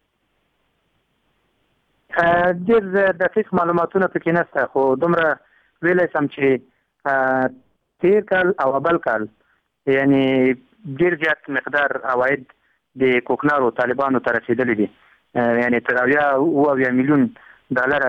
ډېر دقیق معلوماتونه پکې نشته خو دومره ویلی سم چې تیر کال او بل کال یعنی ډېر زیات مقدار عواید د کوکنارو طالبانو ته رسیدلی دي یعنی تر 80 میلیون ډالر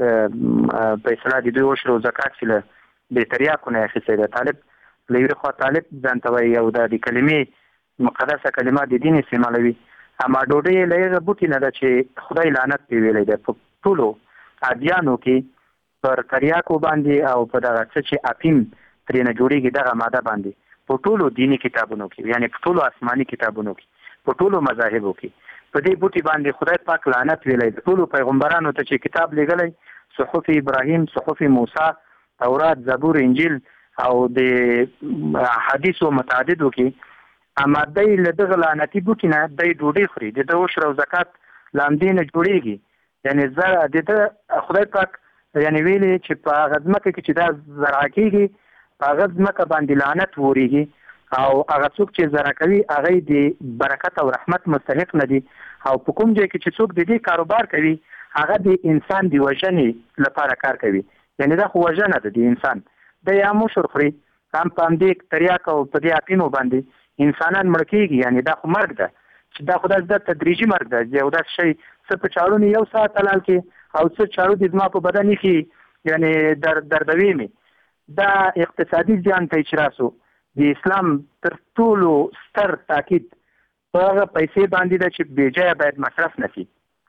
ډېر فیصله د دوی عشر او زکات چې د تریاکو نه اخیستی ده طالب له یوې خوا طالب ځان ته وایي او د کلمې مقدسه کلمه د دین استعمالوي اما ډوډۍ له هغه بوټي نه ده چې خدای لعنت پرې ویلی دی په ټولو ادیانو کې پر تریاکو باندې او په دغه څه چې افیم ترېنه جوړېږي دغه ماده باندې په ټولو دینی کتابونو کې یعنی په ټولو آسماني کتابونو کې په ټولو مذاهبو کې په دې بوټي باندې خدای پاک لعنت ویلی د ټولو پیغمبرانو ته چې کتاب لیږلی صحف ابراهیم صحف موسی تورات زبور انجیل او د حدیثو متعددو کې اما دی له دغه لعنتي بوټي نه دی ډوډۍ خوري د ده عشر او زکات له همدې نه جوړېږي یعنی د خدای پاک یعنی ویلي چې په هغه ځمکه کې چې دا زرعه کېږي په هغه ځمکه باندې لعنت ورېږي او هغه څوک چې زرعه کوي هغه د برکت او رحمت مستحق نه دي او په کوم ځای کې چې څوک د دې کاروبار کوي هغه د انسان د وژنې لپاره کار کوي یعنی دا خو وژنه ده د انسان د یا مشر خوري هم په همدې تریاک او په دې اپینو باندې انسانان مړه کېږي یعنی دا خو مرګ ده چې دا خو د تدریجي مرګ ده یو داسې شی څه په چاړو نه یو ساعت حلال کې او څه چاړو د زما په بدن کې یعنی دردوي مې دا اقتصادي زیان ته چې راسو د اسلام تر ټولو ستر تاکید په هغه پیسې باندې ده چې بېجایه باید مصرف نه شي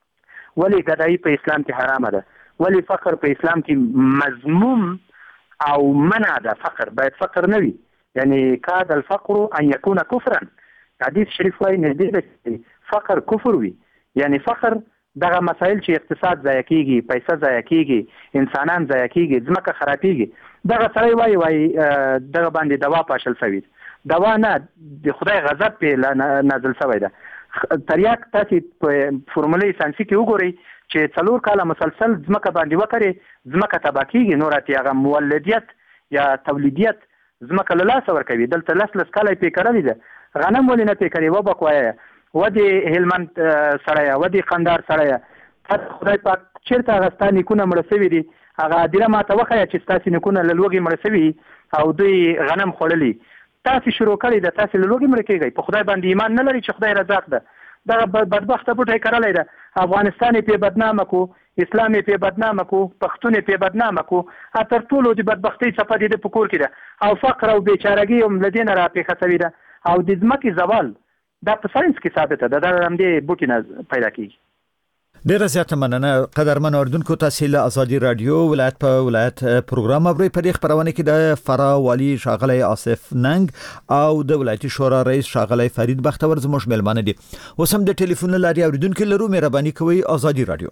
ولې ګدایي په اسلام کې حرامه ده ولې فقر په اسلام کې مذموم او منع ده فقر باید فقر نه وي یعنی کاد الفقر ان یکون کفرا حدیث شریف وایي نږدې ده چې فقر کفر وي یعنی فقر دغه مسایل چې اقتصاد ضایع کېږي پیسه ضایع کېږي انسانان ضایع کېږي ځمکه خرابېږي دغه سړی وایي دغه باندې دوا پاشل شوي دوا نه د خدای غضب پرې نازل شوی ده تریاک تاسې په فورمولې ساینسي کې وګورئ چې 4 کاله مسلسل ځمکه باندې وکړې ځمکه تباه کېږي نور اتې هغه مولدیت یا تولیدیت ځمکه له لاسه ورکوي دلته لس کاله یې پرې کرلې ده غنم ولې نه پرې کرې وبک وایه ودې هلمند سړیه ودې قندار سړیه خدای پاک چېرته هغه ستا نیکونه مړه شوي دي هغه هدیره ماته وښیه چې ستاسې نیکونه له لوږې مړه شوي او دوی غنم خوړلي تاسې شروع کړی ده تاسې له لوږې مړه کېږئ په خدای باندې ایمان نه لري چې خدای رزاق ده دغه بدبخته بوټی کرلی ده افغانستان یې پرې بدنامه کو اسلام یې پرې بدنامه کو پښتون یې پرې بدنامه کو تر ټولو د بدبختۍ څپه د ده په کور کې ده او فقر او بېچارګي هم له دې نه راپېښه شوې ده او د ځمکې زوال دا په ساینس کې ثابته ده دا همدې بوټي نه پیدا کېږي ډیره زیاته مننه قدرمن اوریدونکو تاسو له ازادي رادیو ولایت په ولایت پروګرام اورئ په دې خبرونه کې د فرا والی شاغلی آصف ننګ او د ولایتي شورا رئیس شاغلی فرید بختور زموږ ملمانه دي اوس هم د ټلیفون لاري اوریدونکو لرو مهرباني کوئ ازادي رادیو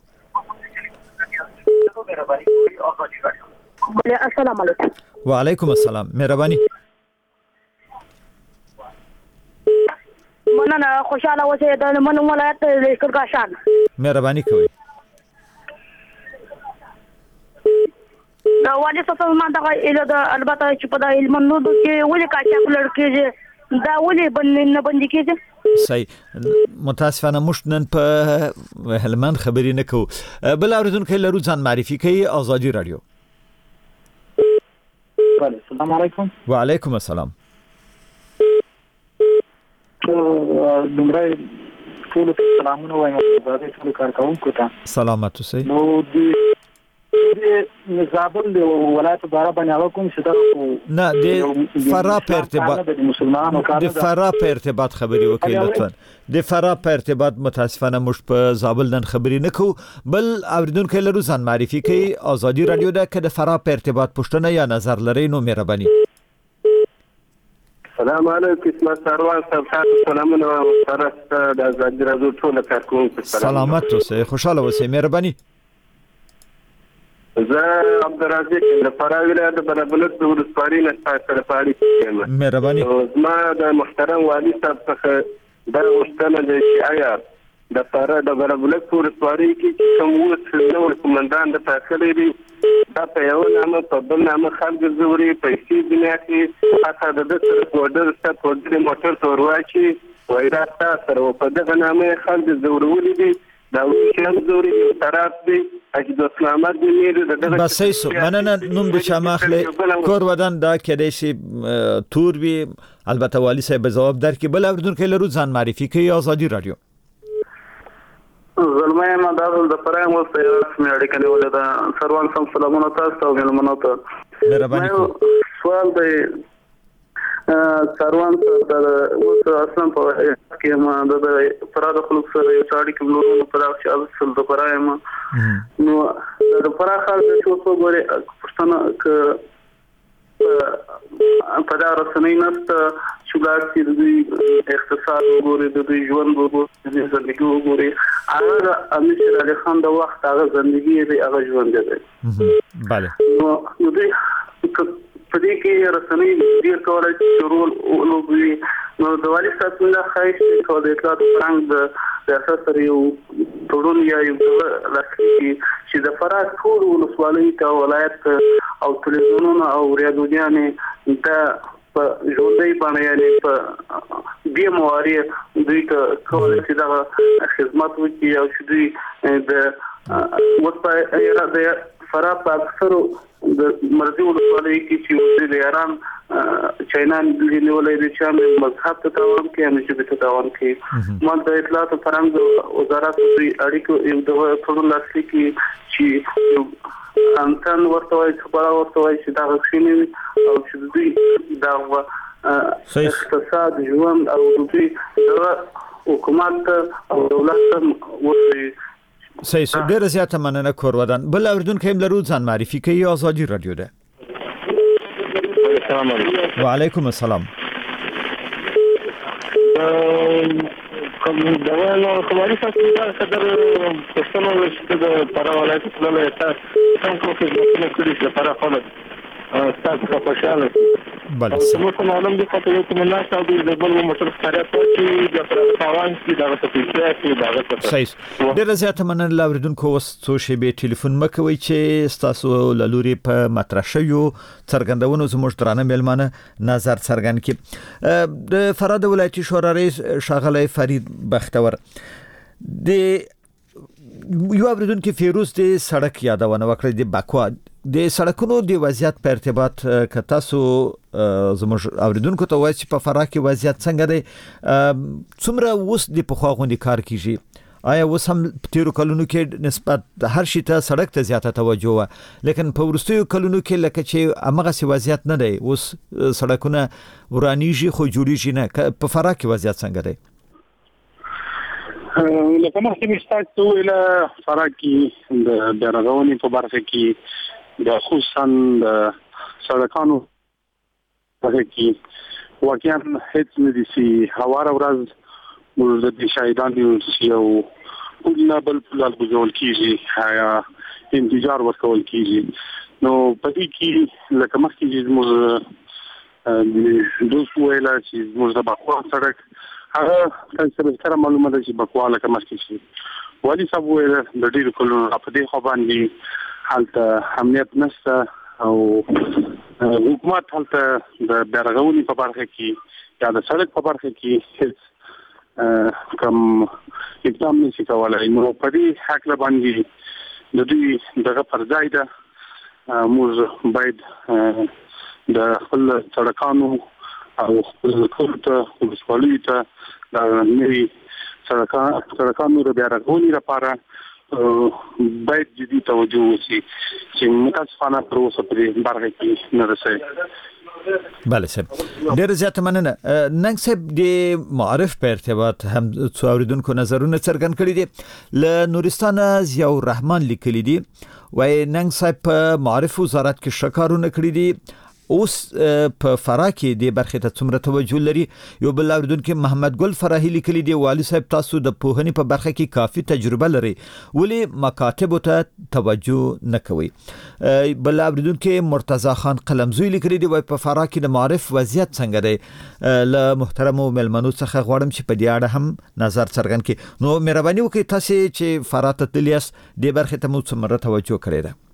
السلام علیکم وعلیکم السلام مهرباني مننه خوشاله اوسئ د من ولایت کړکاشان مهرباني کوئ دا والي صاحب ما دغه اله البته چې په د علمونو کې ولې کاچا کولر کېږي دا ولې نه بندي کېږي صحیح متاسفانه مش نن په هلمند خبرې نه کوو بل اوریدونکو لرو ځان معرفي کوي ازادي رادیو السلام علیکم وعلیکم السلام دومره ټول سلامونه وایم د ټول کارکونکو ته سلامات اوسئ نو د زابل د ولایت بارا باندې کوم څه دا نه د فرا په ارتباط د مسلمانانو کار د فرا په ارتباط خبري وکړئ لطفا د فرا په ارتباط متاسفانه مش په زابل نن خبري نه کو بل اوریدونکو لرو ځان معرفي کوي ازادي رادیو ده که د فرا په ارتباط پښتنه یا نظر لري نو مهرباني السلام علیکم اسمت سروان صاحب تاسو سلامونه سره د ازادي راډیو ټول کارکونکو سلامت اوسئ خوشاله اوسئ مهرباني زه عبدالرزاق د فراه ولایت د بلبلک د ولسوالۍ نه سره پاړې یم مهرباني زما د محترم والي صاحب څخه د غوښتنه د شایع د فراه د بلبلک ولسوالۍ کې کوم وڅ نو کومندان د تاخلي دی دا په یو نامه په بل نامه خلک زوري پیسې بنیاتي حتی د دغه وډر ست وډر موټر تورواچی وایراستا سره په دغه نامه خلک زورولي دي دا چې زوري طرف دی چې د اسلامات دی دغه بس ایسو مننه نوم د شامخله کور ودان دا کېدې شي تور وی البته والی صاحب جواب درکې بل اوردونکو لرو ځان معرفي کوي آزادي رادیو زلمه ما د فراه مو سره اړیکه نیولې ده سروان سم سلامونه تاسو ته ویلمنو ته مهرباني سوال دی سروان ته اوس اصلا په کې ما د فراه د خلکو سره اړیکه لرو په دغه چې اصل د فراه ما نو د فراه خلک چې څو غوري پښتنه ک په دا رسنۍ نست شګارتي د اقتصاد وګوري د ژوند وګوري د ژوند وګوري هغه امیر علي خان د وخت هغه ژوندۍ دی هغه ژوند دی bale نو دوی په دې کې رسنۍ ډیر کولای شي رول ولوبي نو د والي صاحب له خایش کو د اطلاعات فرنګ د اساس سره یو ټولون یا یو لاسي چې د فراه ټول ولسوالۍ ته ولایت او تلویزیونونه او ریاضیانې د په ژوندۍ باندې یعنی په بیا مواري دوی ته کولای شي دا خدمات وکړي او چې دوی د وسپای اراده فراه په اکثر د مرزي ولسوالۍ کې چې د ایران چاینان لیدلې دي چې مذهب ته تاوان کوي هم چې ته تاوان کوي مونږ د اطلاعات فرنګ وزارت د اړیکو یو د ټول لاسي کې چې انسان ورته وایي چې دا غوښنه او چې دوی دا اقتصاد ژوند او دوی حکومت او دولت ورته صحیح ډیر زیاته مننه کور ودان بل اوردونکو هم لرو ځان معرفي کوي آزادي رادیو ده السلام علیکم وعلیکم السلام کوم دا نو کوماري تاسو دا صدر پښتنو چې د فراه ولایت په لاره تاسو کوم کې کړی چې فراه خلک تاسو په خوشاله بله سمو کوم عالم دي چې یو کوم نه تاسو د بل موټر خاریات چې د فراه کې دا څه کې دا صحیح ډیر زیاته مننه اوردونکو اوس څو شی به ټلیفون مکوي چې تاسو لوري په مطرح شوی څرګندونو زموږ درانه ملمانه نظر څرګند کړي د فراه د ولایتي شورا رئیس ښاغلی فرید بختور د یو اوردونکو فیروز د سړک یادونه وکړه د بکوا د سړکونو د وضعیت په ارتباط ک تاسو زموږ اوریدونکو ته وایي چې په فراه کې وضعیت څنګه دی څومره اوس د پخوا غونډې کار کیږي آیا اوس هم تیرو کلونو کې نسبت هر شي ته سړک ته زیاته توجه و لیکن په ورستیو کلونو کې لکه چې هغه سی وضعیت نه دی اوس سړکونه ورانیږي خو جوړیږي نه په فراه کې وضعیت څنګه دی لکه مخکې مستاک ویله فراه کې د بیارغونې په برخه کې د خصوصا د سړکانو په کې واقعا هیڅ نه دي چې هواره ورځ موږ د شهیدانو یو کله بل پلال بجول کیږي یا انتظار ورکول کیږي نو په دې کې لکه مخکې موږ د دوه ویلا چې موږ د بکوا سړک هغه څه به تر معلومه ده چې بکوا لکه مخکې شي والي صاحب ویل د ډیرو کلونو په دې خو باندې حالت امنیت نشته او حکومت حالت د بیارغونې په برخه کې یا د سړک په برخه کې هیڅ کوم اقدام نشي کولای نو په دې حق باندې د دې دغه پرځای ده موږ باید د خپل سړکانو او خپل کورته ولسوالۍ ته د نوي سړکانو د بیارغونې لپاره باید جدي توجه وشي چې متاسفانه پر اوسه په برخه کې نه رسي بله صاحب ډیر زیاته مننه ننګ صاحب د معرف په ارتباط هم څو اوریدونکو نظرونه څرګند کړي دي له نورستان ضیاء الرحمن لیکلي دي وای ننګ صاحب په معرف وزارت کې شکارونه کړي دي اوس په فراه کې د برخې ته څومره توجه لري؟ یو بل اوریدونکو محمد ګل فراهی لیکلي دی والي صاحب تاسو د پوهنې په برخه کې کافي تجربه لري ولې مکاتب ته توجه نه کوي. بل اوریدونکو مرتضی خان قلمزوی لیکلي دی په فراه کې د معرف وضعیت څنګه دی؟ له محترم ملمنو څخه غواړم چې په دې اړه هم نظر څرګند کړي. نو مهرباني وکړئ تاسو چې فراه ته تلیاس د برخې ته مو څومره توجه کړی ده؟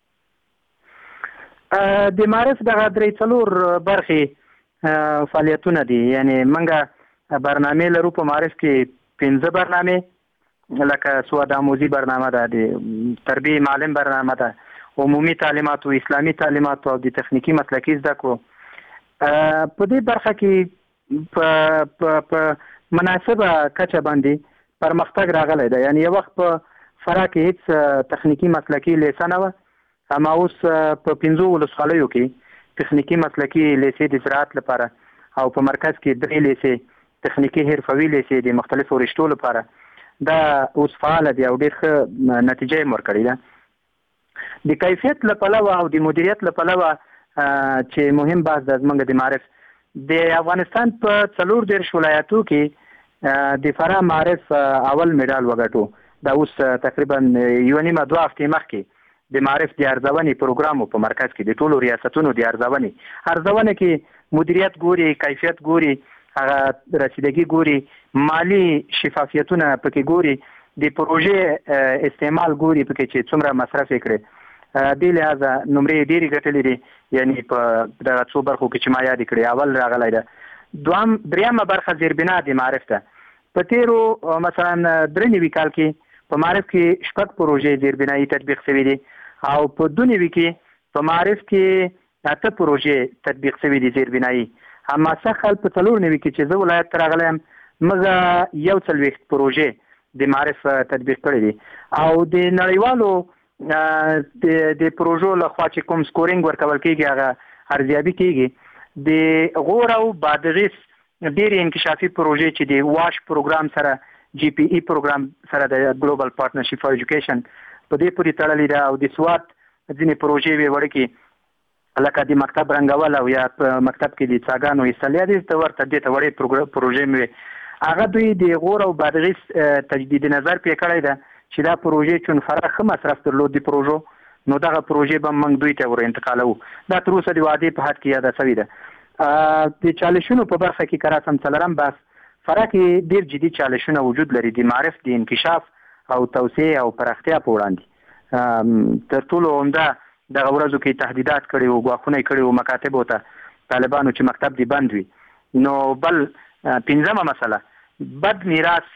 د معرف د غدري څلور برخې فعالیتونه دي، یعنی منګه برنامه لرو په معرف کې 15 برنامه لکه سواد آموزی برنامه ده، د تربیه معلم برنامه ده، عمومي تعلیمات او اسلامي تعلیمات او د تخنیکی مسلکی زده کړو. په دې برخه کې په مناسبه کچه باندې پرمختګ راغلی ده. یعنی یو وخت په فراه کې هیڅ تخنیکی مسلکی لیسه نه و، اما اوس په 15 ولسوالیو کې تخنیکی مسلکی لیسې د زراعت لپاره او په مرکز کې 3 لیسې تخنیکی حرفوي لیسې د مختلفو رشتو لپاره دا اوس فعال دي او ډېر ښه نتیجه ورکړې ده. د کیفیت لپاره او د مدیریت لپاره چې مهم بحث د زمونږ د معرف د افغانستان په 14 ولایتو کې د فراه معرف اول میډال وګټو. دا اوس تقریبا یو نیمه 2 هفتې مخکې د معرف د ارزونې پروګرام په مرکز کې د ټولو ریاستونو د ارزونه کې مدیریت ګوري، کیفیت ګوري، هغه رسیدګي ګوري، مالی شفافیتونه پکې ګوري، د پروژې استعمال ګوري پکې چې څومره مصرف کړي. د لحاظه نمرې ډېری ګټلې دي، یعنی په دغه څو برخو کې چې ما یاد کړی اول راغلی ده. دریمه برخه زیربنا د معرف ده. په تیرو مثلا 93 کال کې په معرف کې 6 پروژې زیربنایي تطبیق شوي دي او په 2002 کې په معرف کې 8 پروژې تطبیق شوي دي زیربنایي. اما څخه په 94 کې چې زه ولایت ته راغلم موږ 41 پروژې د معرف تطبیق کړې دي او د نړیوالو د پروژو لخوا چې کوم سکورینګ ورکول کېږي هغه ارزیابي کېږي. د غور او بادغیس ډېرې انکشافي پروژې چې د واش پروګرام سره GPE پروګرام سره د ګلوبل پارټنرشپ فار ایجوکیشن په دې پورې تړلې ده او د سواد ځینې پروژې وي وړکې لکه د مکتب رنګول او یا په مکتب کې د څاګانو ایستل یا د ورته دې ته وړې پروژې وي. هغه دوی د غور او بادغیس تجدید نظر پې کړی ده چې دا پروژې چون فراه مصرف درلود د پروژو نو دغه پروژې به موږ دوی ته ور انتقالو. دا تر اوسه د وعدې په حد کې یاده شوې ده. د چالشونو په برخه کې کراسم څلرم بحث فراه کې ډېر جدي چالشونه وجود لري د معرف د انکشاف او توسعه او پراختیا په وړاندې. تر ټولو عمده دغه ورځو کې تهدیدات کړي او غواخونه کړي او مکاتبو ته طالبانو چې مکتب دی بند وي. نو بل 15مه مسله بد میراث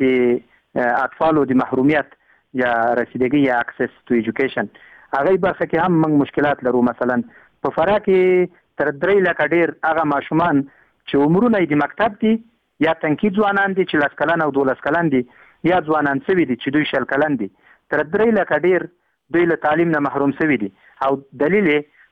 د اطفالو د محرومیت یا رسیدګي یا اکسس ټو ایجوکیشن هغه برخه کې هم موږ مشکلات لرو. مثلا په فراه کې تر 3 لکه ډیر هغه ماشومان چې عمرونه د مکتب دي یا تنکي ځوانان دي چې 10 کلن او 12 کلن دي یا ځوانان سوي دي چې دوی 10 کلن دي تر 3 لکه ډیر دوی له تعلیم نه محروم سوي دي. او دلیل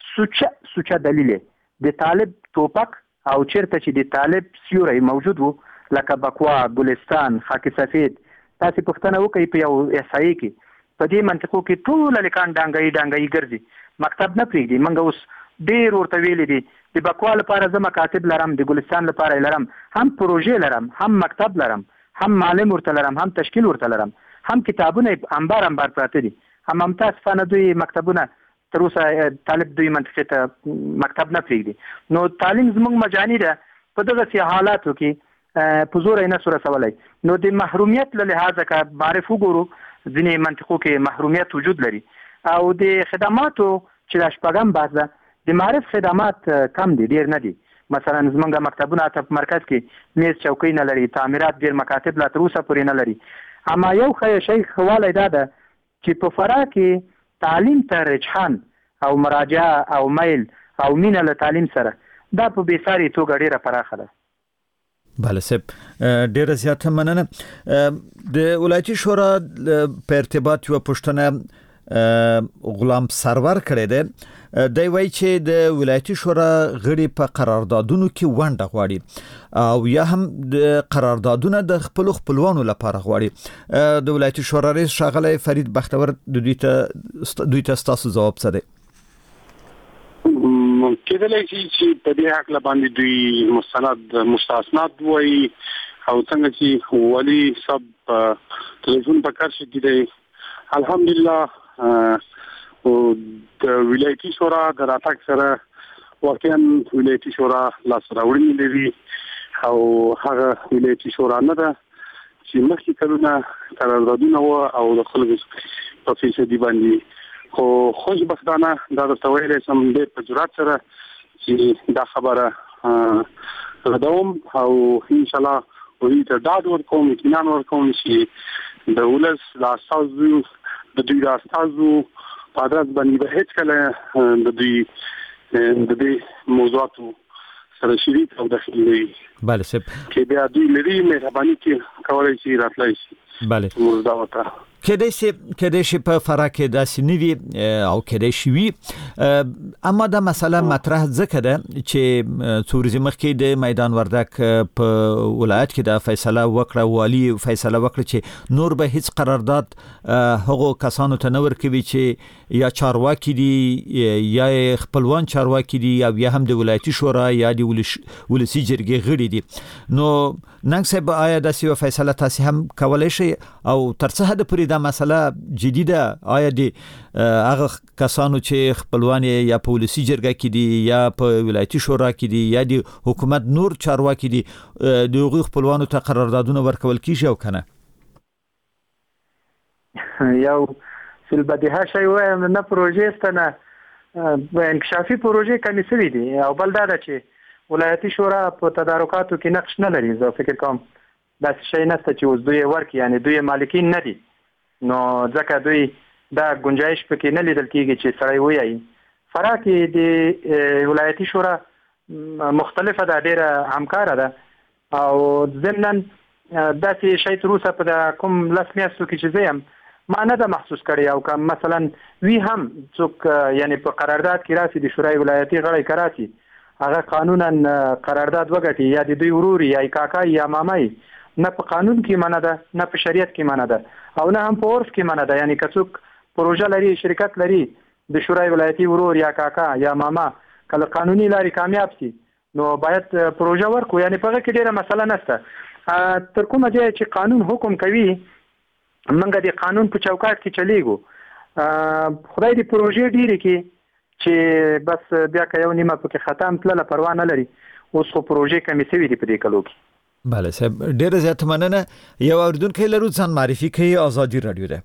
سوچه دلیل د طالب توپک او چیرته چې د طالب سیوري موجود وو لکه بکوا، ګلستان، خاک سفید، تاسو پښتنه وکي په یو احصایي کې په دې منطقو کې ټول لکان ډانګي ګرځي مکتب نه پریږدي. منګه اوس ډیر ورته ویل دي د بکوا لپاره زه مکاتب لرم، د ګلستان لپاره لرم، هم پروژې لرم، هم مکتب لرم، هم معلم ورته لرم، هم تشکیل ورته لرم، هم کتابونه انبار پراته دي. هم متاسفانه دوی مکتبونه تر اوسه طالب دوی منطقه ته مکتب نه پریږدي. نو تعلیم زموږ مجانی ده په دغه حالاتو کې په زور نه سره سوالای. نو د محرومیت له لحاظه کا معرف وګورو ځینې منطقو کې محرومیت وجود لري او د خدماتو چې د شپږم بازه د معرف خدمات کم دي، ډیر نه دي. مثلا زمونږ مکتبونه ته مرکز کې میز چوکۍ نه لري، تعمیرات ډیر مکاتب لا تر اوسه پورې نه لري. اما یو شی خواله ده چې په فراه کې تعلیم ته رجحان او مراجعه او میل او مینه له تعلیم سره دا په بیساري توګه ډیره پراخه ده. بله صاحب ډیره زیاته مننه. د ولایتي شورا په ارتباط یو پوښتنه غلام سرور کړی دی. دی وایي چې د ولایتي شورا غړي په قراردادونو کې ونډه غواړي او یا هم د قراردادونه د خپلوانو لپاره غواړي. د ولایتي شورا رئیس ښاغلی فرید بختور دوی ته ستاسو ځواب څه دی؟ کېدلای شي چې په دې حق باندې دوی مستثنات وایي او څنګه چې ولي سب ټلیفون په کار شي دی الحمدلله او د ولایتي شورا د راتګ سره واقعا ولایتي شورا لاس راوړنې لري او هغه ولایتي شورا نه ده چې مخکې کلونه قراردادونه و او د خلکو په فیصدي باندې خو خوشبختانه دا درته ویلی سم ډېر په جرات سره چې دا خبره ردوم او انشاءالله دوی ته ډاډ ورکوم اطمینان ورکوم چې د ولس د استازو د دوی د استازو په ادرس باندې به هېڅکله د دوی د دې موضوعاتو سره شریک او داخلي وي. بله صاحب چې بیا دوی لري مهرباني کې کولای شي راتلای شي. بله موږ دا وته کېدای شي په فرق کې داسې نه وي او کېدای شي وي اما دا مسله مطرح ځکه ده چې څو ورځې مخکې د میدان وردک په ولایت کې د فیصله وکړه والی فیصله وکړه چې نور به هیڅ قرارداد هغو کسانو ته نه ورکوي چې یا چارواکي دي یا خپلوان چارواکي دي یا هم د ولایتي شورا یا د ولسي جرګې غړي دي. نو ننګ صاحب آیا داسې یو فیصله تاسو هم کولای شئ او تر څه حد پورې دا مسله جدي ده؟ آیا د هغه کسانو چې خپلوان یا په ولسي جرګه کې دي یا په ولایتي شورا کې دي یا د حکومت نور چارواکي دي د هغوی خپلوانو ته قراردادونه ورکول کیږي او کنه؟ یو فل بدیهه شی وایم نه پروژې ستنه انکشافي پروژې کمی سوي دي او بل دا ده چې ولایتي شورا په تدارکاتو کې نقش نه لري. زه فکر کوم داسې شی نشته چې اوس دوی ورکړي یعنی دوی مالکین نه دي نو ځکه دوی دا گنجایش پکې نه لیدل کېږي چې سړی وایي. فرق د ولایتي شورا مختلفه ده ډېره همکاره ده او ضمناً داسې شی تر اوسه په کوم لس میاشتو کې چې زه یم ما نه ده محسوس کړی او که مثلا وی هم څوک یعنی په قرارداد کې راسي د شورای ولایتي غړی که راسي هغه قانونا قرارداد وګټي یا د دوی وروري یا کاکا یا مامای نه په قانون کې منه ده نه په شریعت کې منه ده او نه هم په عرف کې منه ده. یعنی که څوک پروژه لري شرکت لري د شورای ولایتي ورور یا کاکا یا ماما کله قانوني لاري کامیاب شي نو باید پروژه ورکو. یعنی په هغه کې ډېره مسله نشته. تر کومه ځای چې قانون حکم کوي موږ د قانون په چوکاټ کې چلیږو. خدای دې پروژې ډېرې کې چې بس بیا که یو نیمه پکې ختم تلله پروا نه لري. اوس خو پروژې کمې سوي دي په دې کلو کې. بله صاحب ډېره زیاته مننه. یو اورېدونکی لرو ځان معرفي کوي ازادي راډیو ده.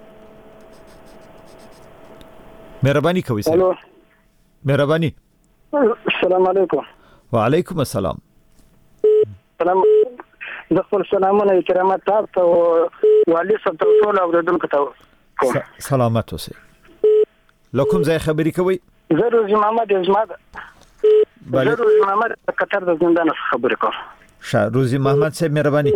مهرباني کوئ صاحب. مهرباني. السلام علیکم. وعلیکم السلام. سلام د خپل سلامونه کرامت تاسو او والي صاحب ټول اورېدونکو ته سلامت اوسئ. لکم ځای خبرې کوي؟ زه روزي محمد ازماد. زه روزي محمد قطر د زندان خبرې کوم. ښه روزي محمد صاحب مهرباني.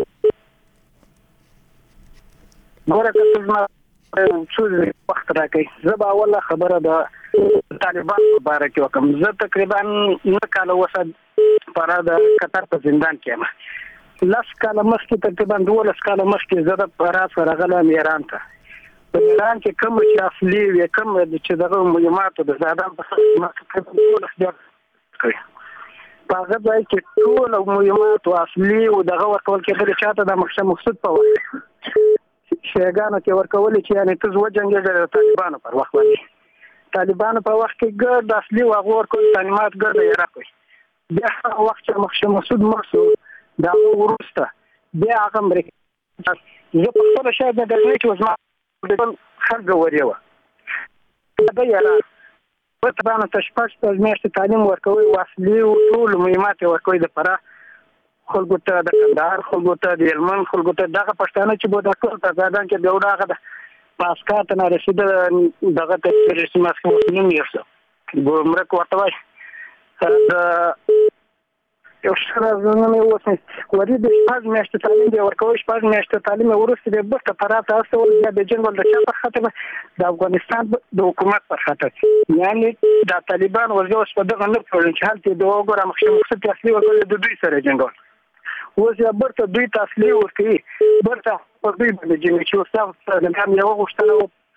ګوره که زما څو وخت راکړئ زه به اوله خبره د طالبان په باره کې وکړم. زه تقریبا 9 کاله اوسه پاره د قطر په زندان کې یم. 10 کاله مخکې تقریبا 12 کاله مخکې زه د فرات سره راغلم ایران ته. په ایران کې کوم چې اصلي وي کوم چې دغه مهماتو د زادان په خاطر ټول اختیار کوي په هغه ځای کې ټول مهماتو اصلي او دغه ورکول کېدل چاته د مقصود په وخت شیګانو کې ورکول چې یعنی تاسو وجنګېږئ د طالبانو پر وخت باندې طالبانو په وخت کې ګرد اصلي واغ ورکول تعلیمات ګرد یې راکوي بیا هغه وخت چې مقصود مرسو دا ورسته بیا هغه امریکا زه په خپل شاید د دې چې وزما خرګ وریوه دا یاره په تبانه تشپاش په میاشتې تعلیم ورکوي واصلي او ټول مهمات ورکوي د پره خلکو ته د کندهار خلکو ته د هلمند خلکو ته دغه پښتانه چې به د ټول په ځادان کې بیوډاغه د پاسکات نه رسیده دغه ته رسمي مسکو نیم یې ګمرک ورته وای یو شخص نه مې وسه ورې د شپږ میاشتې تعلیم دی ورکوي شپږ میاشتې تعلیم ورسته د بټه پراته اصل د جنګل د چا په خاطر د افغانستان د حکومت پر خاطر یعنی د طالبان ورځو په دغه نه پرل چې حالت د وګوره مخکې اصلي ورکول د دوی سره جنګول اوس یا برته دوی تاسلی ورکوي برته په دوی باندې چې اوس تاسو د کوم یو غوښتنه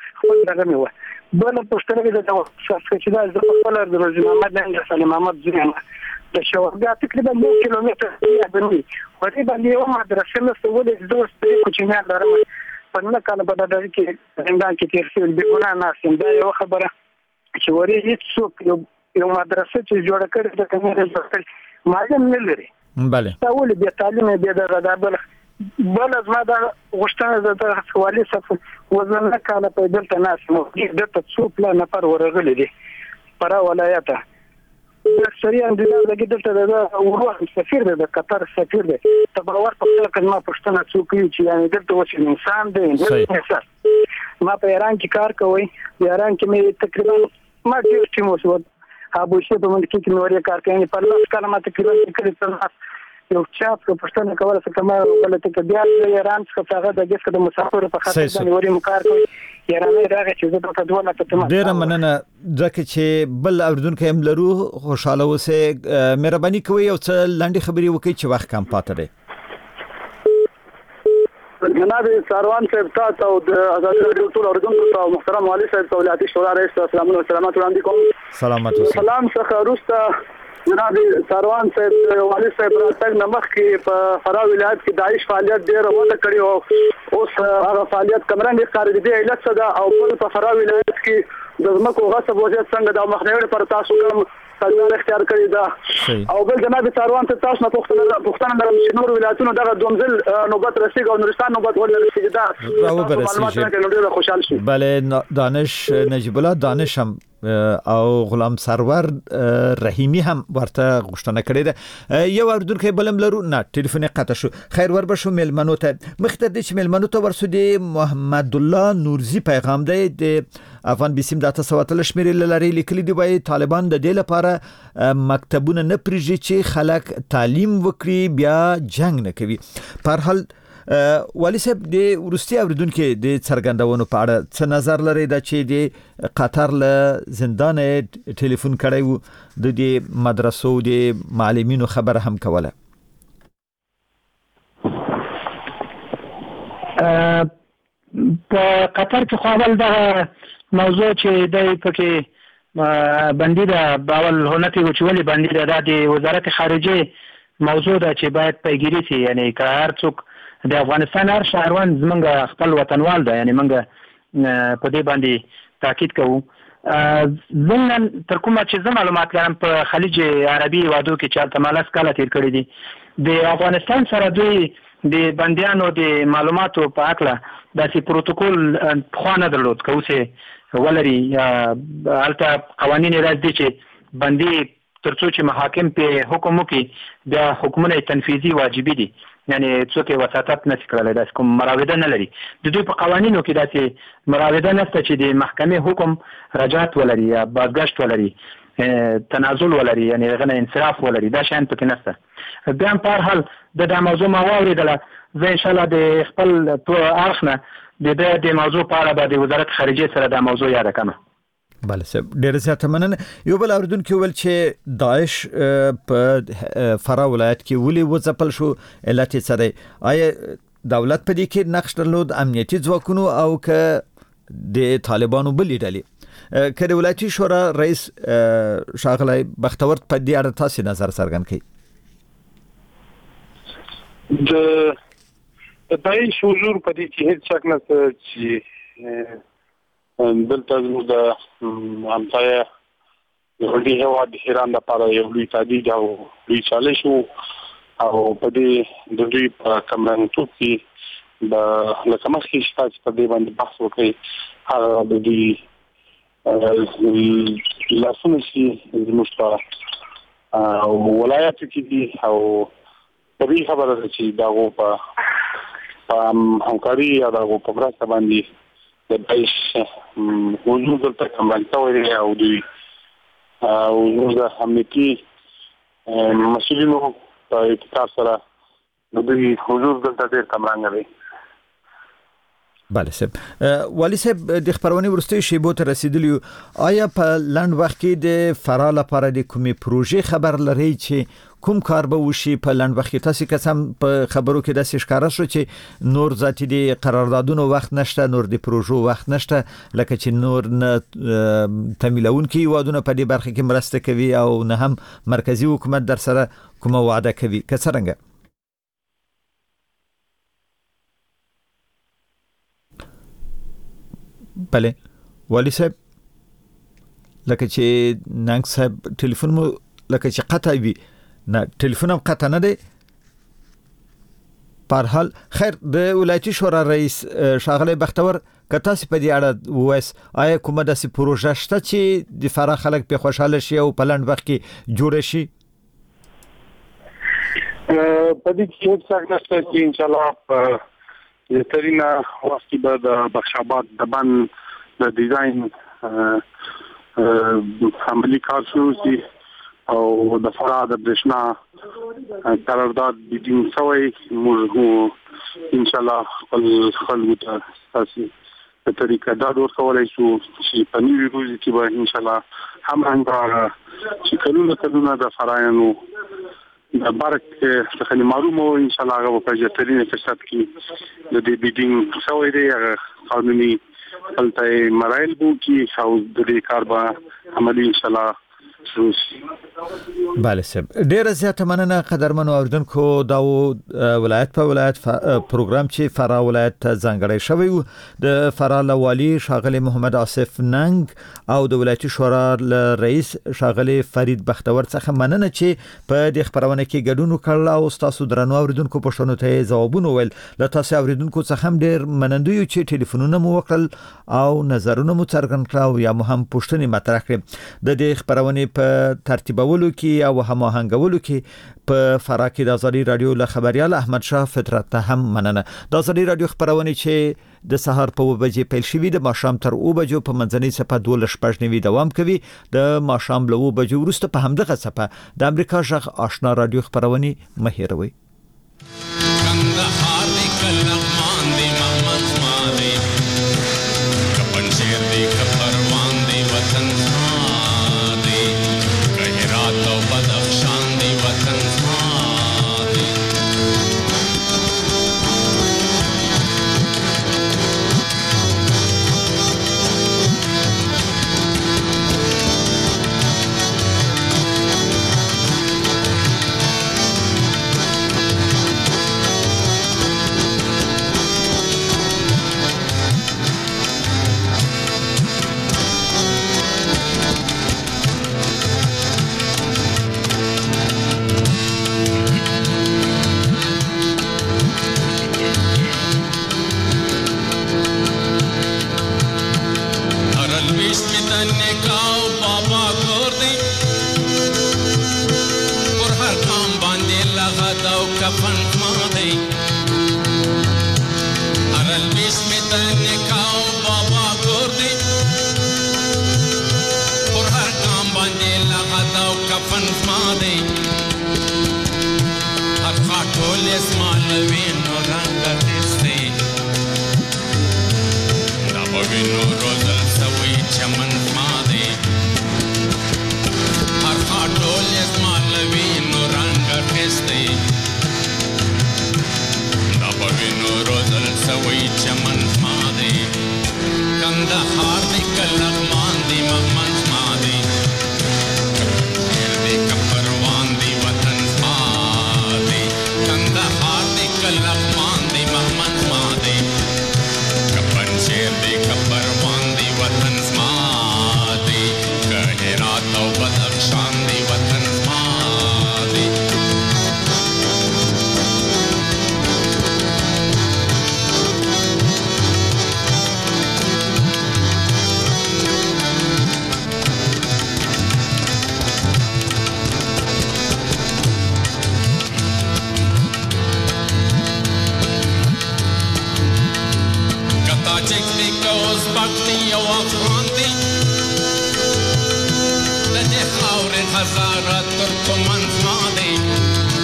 خپل دغه مې و بل پښتنه کې دا چې دا د خپل د رژیم محمد نن سلیم محمد زین د شوګه تقریبا 1 کیلومتر یا بنوي ورې باندې یو مدرسې له سوالې د دوست کوچنیان لرم په نن کال په دغه کې زندان کې تیر شوی د ګنا ناسم دا یو خبره چې ورې هیڅ څوک یو مدرسې چې جوړ کړي د کمیټې معلم نه لري بله تاول بیا تعلیم بیا د بل از ما دا غشتنه د سوالي صف وزن کاله په دلته ناس مو دلته څوک لا نفر ورغلي دي پر ولایته د سریان د دلته د ورو سفیر د قطر سفیر دی تبرور په خپل کلمه پښتنه څوک چې یعنی دلته اوس انسان دی ما په ایران کې کار کوي ایران کې مې تقریبا ما ډیر ټیم وسو ابو شي په منځ کې نورې کار کوي په لاس کلمه تقریبا کړی یو چاپ په پښتنه کوله څه کما غلطه کې بیا د ایران څخه هغه د جسد د مسافر په خاطر باندې ورې مکار کوي ایران راغی چې زه په دوه ته ډیر مننه ځکه چې بل اوردونکو هم لرو خوشاله اوسه مهرباني کوئ او څه لاندې خبري وکړئ چې وخت کم پاتې دی جناب ساروان صاحب تاسو او د آزاد رادیو ټول اوریدونکو ته محترم والي صاحب سہولیاتي شورا رئیس السلام علیکم وړاندې کوم سلامات اوسئ سلام څخه روسته جناب ساروان صاحب والي صاحب راتګ نمخ کې په فراه ولایت کې داعش فعالیت ډېر وده کړی او اوس هغه فعالیت کمرنګ ښکاري دی علت څه ده او په فراه ولایت کې د ځمکو غصب وضعیت څنګه د مخنیوي پر تاسو کوم تدبیر اختیار کړی دا او بل جناب ساروان ته تاسو نه پوښتنه لرم چې نور ولایتونو دغه دومزل نوبت رسیدي او نورستان نوبت ولې رسیدي دا راو برسیږي خوشحال شي بله دانش نجیب الله دانش هم او غلام سرور رحیمی هم ورته غوښتنه کړې ده یو اردونکو بلم لرو نه ټلیفون قطع شو خیر ور بشو ملمنو ته مخته د چې ملمنو ته ورسودي محمد الله نورزی پیغام دی د افغان بیسیم داتا سواتل شمیرې لري لیکلي دی وای طالبان د دې لپاره مکتبونه نه پرېږي چې خلک تعلیم وکړي بیا جنگ نه کوي په هر والی صاحب د ورستي اوریدونکو د څرګندونو په اړه څه نظر لري دا چې د قطر له زندان ټلیفون کړی وو د دې مدرسو د معلمینو خبر هم کوله په قطر کې خپل د موضوع چې د پکې بندي د باول هنتي وچولي بندي د وزارت خارجه موضوع ده چې باید پیګیری شي یعنی که هر څوک د افغانستان هر شهروان زمونږ خپل وطنوال ده یعنی مونږ په دې باندې تاکید کوو ځنن تر کومه چې زه معلومات لرم په خلیج عربي وادو کې چې تمالس کاله تیر کړی دي د افغانستان سره دوی د بندیانو د معلوماتو په اړه داسې پروتوکول خو نه درلود کوسه ولري البته قوانین راځي چې بندي ترڅو چې محاکم په حکم وکړي بیا حکمونه تنفیذي واجبي دي یعنی څوک وساطت نشي کولای دا کوم مراوده نه لري د دوی په قوانینو کې داسې مراوده نشته چې د محکمې حکم رجعت ولري یا بازگشت ولري تنازل ولري یعنی غنه انصراف ولري دا شان پکې نشته بیا په هر حال د موضوع ما واوریدله زه ان شاء الله د خپل تو اخنه د موضوع په اړه د وزارت خارجه سره د موضوع یاد کړم بله سب ډیر زیات مننه یو بل اوردونکو ول چې داعش په فراه ولایت کې ولې وځپل شو علت یې څه دی آیا دولت په دې کې نقش درلود امنیتي ځواکونو او که د طالبانو بلې ډلې که د ولایتي شورا رئیس ښاغلی بختور په دې اړه تاسو نظر څرګند کړئ د داعش حضور په دې کې هیڅ شک نشته چې دلته زموږ د همسایه یهودي هېواد ایران لپاره یو لوی تهدید او لوی چالش و او په دې د دوی په کمرنګتوب کې د لکه مخکې چې تاسو په دې باندې بحث وکړئ هغه د دوی لاسونه چې زموږ په ولایاتو کې دي او طبیعي خبره ده چې دغو په همکاري یا دغو په مرسته باندې د داعش حضور دلته کمرنګ شوی دی او دوی حضور د امنیتي مسؤلینو په اتفاق سره د دوی حضور دلته ډېر کمرنګ دی بله صاحب والی صاحب د خبرونه ورستي شیبو ته رسیدلی آیا په لاند وخت کې د فرا لپاره د کومې پروژې خبر لري چې کوم کار به وشي په لاند وخت کې تاسو قسم په خبرو کې د ښکارا شو چې نور ذاتی د قراردادونو وخت نشته نور د پروژو وخت نشته لکه چې نور نه تمویلون کې وادونه په دې برخه کې مرسته کوي او نه هم مرکزی حکومت در سره کومه وعده کوي کڅرنګ بله والی صاحب لکه چې ننګ صاحب ټلیفون مو لکه چې قطع وي نه ټلیفون هم قطع نه دی په حال خیر د ولایتي شورا رئیس شاغله بختور کته سي په دې اړه وایس آیا کومه داسې پروژه شته چې د فرا خلک په خوشاله شي او په لاند وخت کې جوړ شي په دې کې هیڅ څه نشته چې ان شاء الله یترینا وخت به د بخشاباد د بن د ډیزاین عملی کار شروع شي او د فرا د برښنا قرارداد بدین سوی موږ ان شاء الله خپل ته تاسو په طریقه دا ډور کولای شو چې په نیوي روزي کې به ان شاء الله هم هغه چې کلونه د فرایانو د بارک څخه معلومه ان شاء الله هغه په جترینه فساد کې د دې بیډینګ سوی دی قانوني الته مراحل بو کې او د دې کار به عملی ان شاء الله بله صاحب ډیره زیاته مننه قدرمنو اوردونکو دا ولایت په ولایت پروګرام چې فرا ولایت ځانګړی شوی و د فرا لوالی شاغلی محمد آصف ننګ او د ولایتي شورا رئیس شاغلی فرید بختور څخه مننه چې په دې خبرونه کې ګډون وکړل او تاسو درنو اوردونکو پښتنو ته ځوابونه ویل له تاسو اوردونکو څخه هم ډیر مننه یو چې ټلیفونونه مو وکړل او نظرونه مو څرګند کړو یا مو هم پښتني مطرح کړ د دې خبرونه په ترتیبولو کې او هماهنګولو کې په فرا کې د ازادي رادیو له خبريال احمد شاه فطرت ته هم مننه د ازادي رادیو خبرونه چې د سهار په 2 بجې پیل شوې د ماښام تر 2 بجو په منځنۍ صفه 12:09 دوام کوي د ماښام له 2 بجو وروسته په همدغه صفه د امریکا ژغ آشنا رادیو خبرونه مهیروي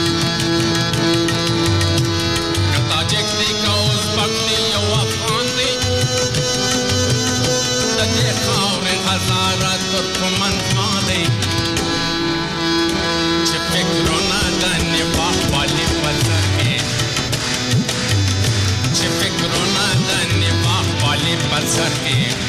Kata cek di kaos bakti ya wafandi سر کې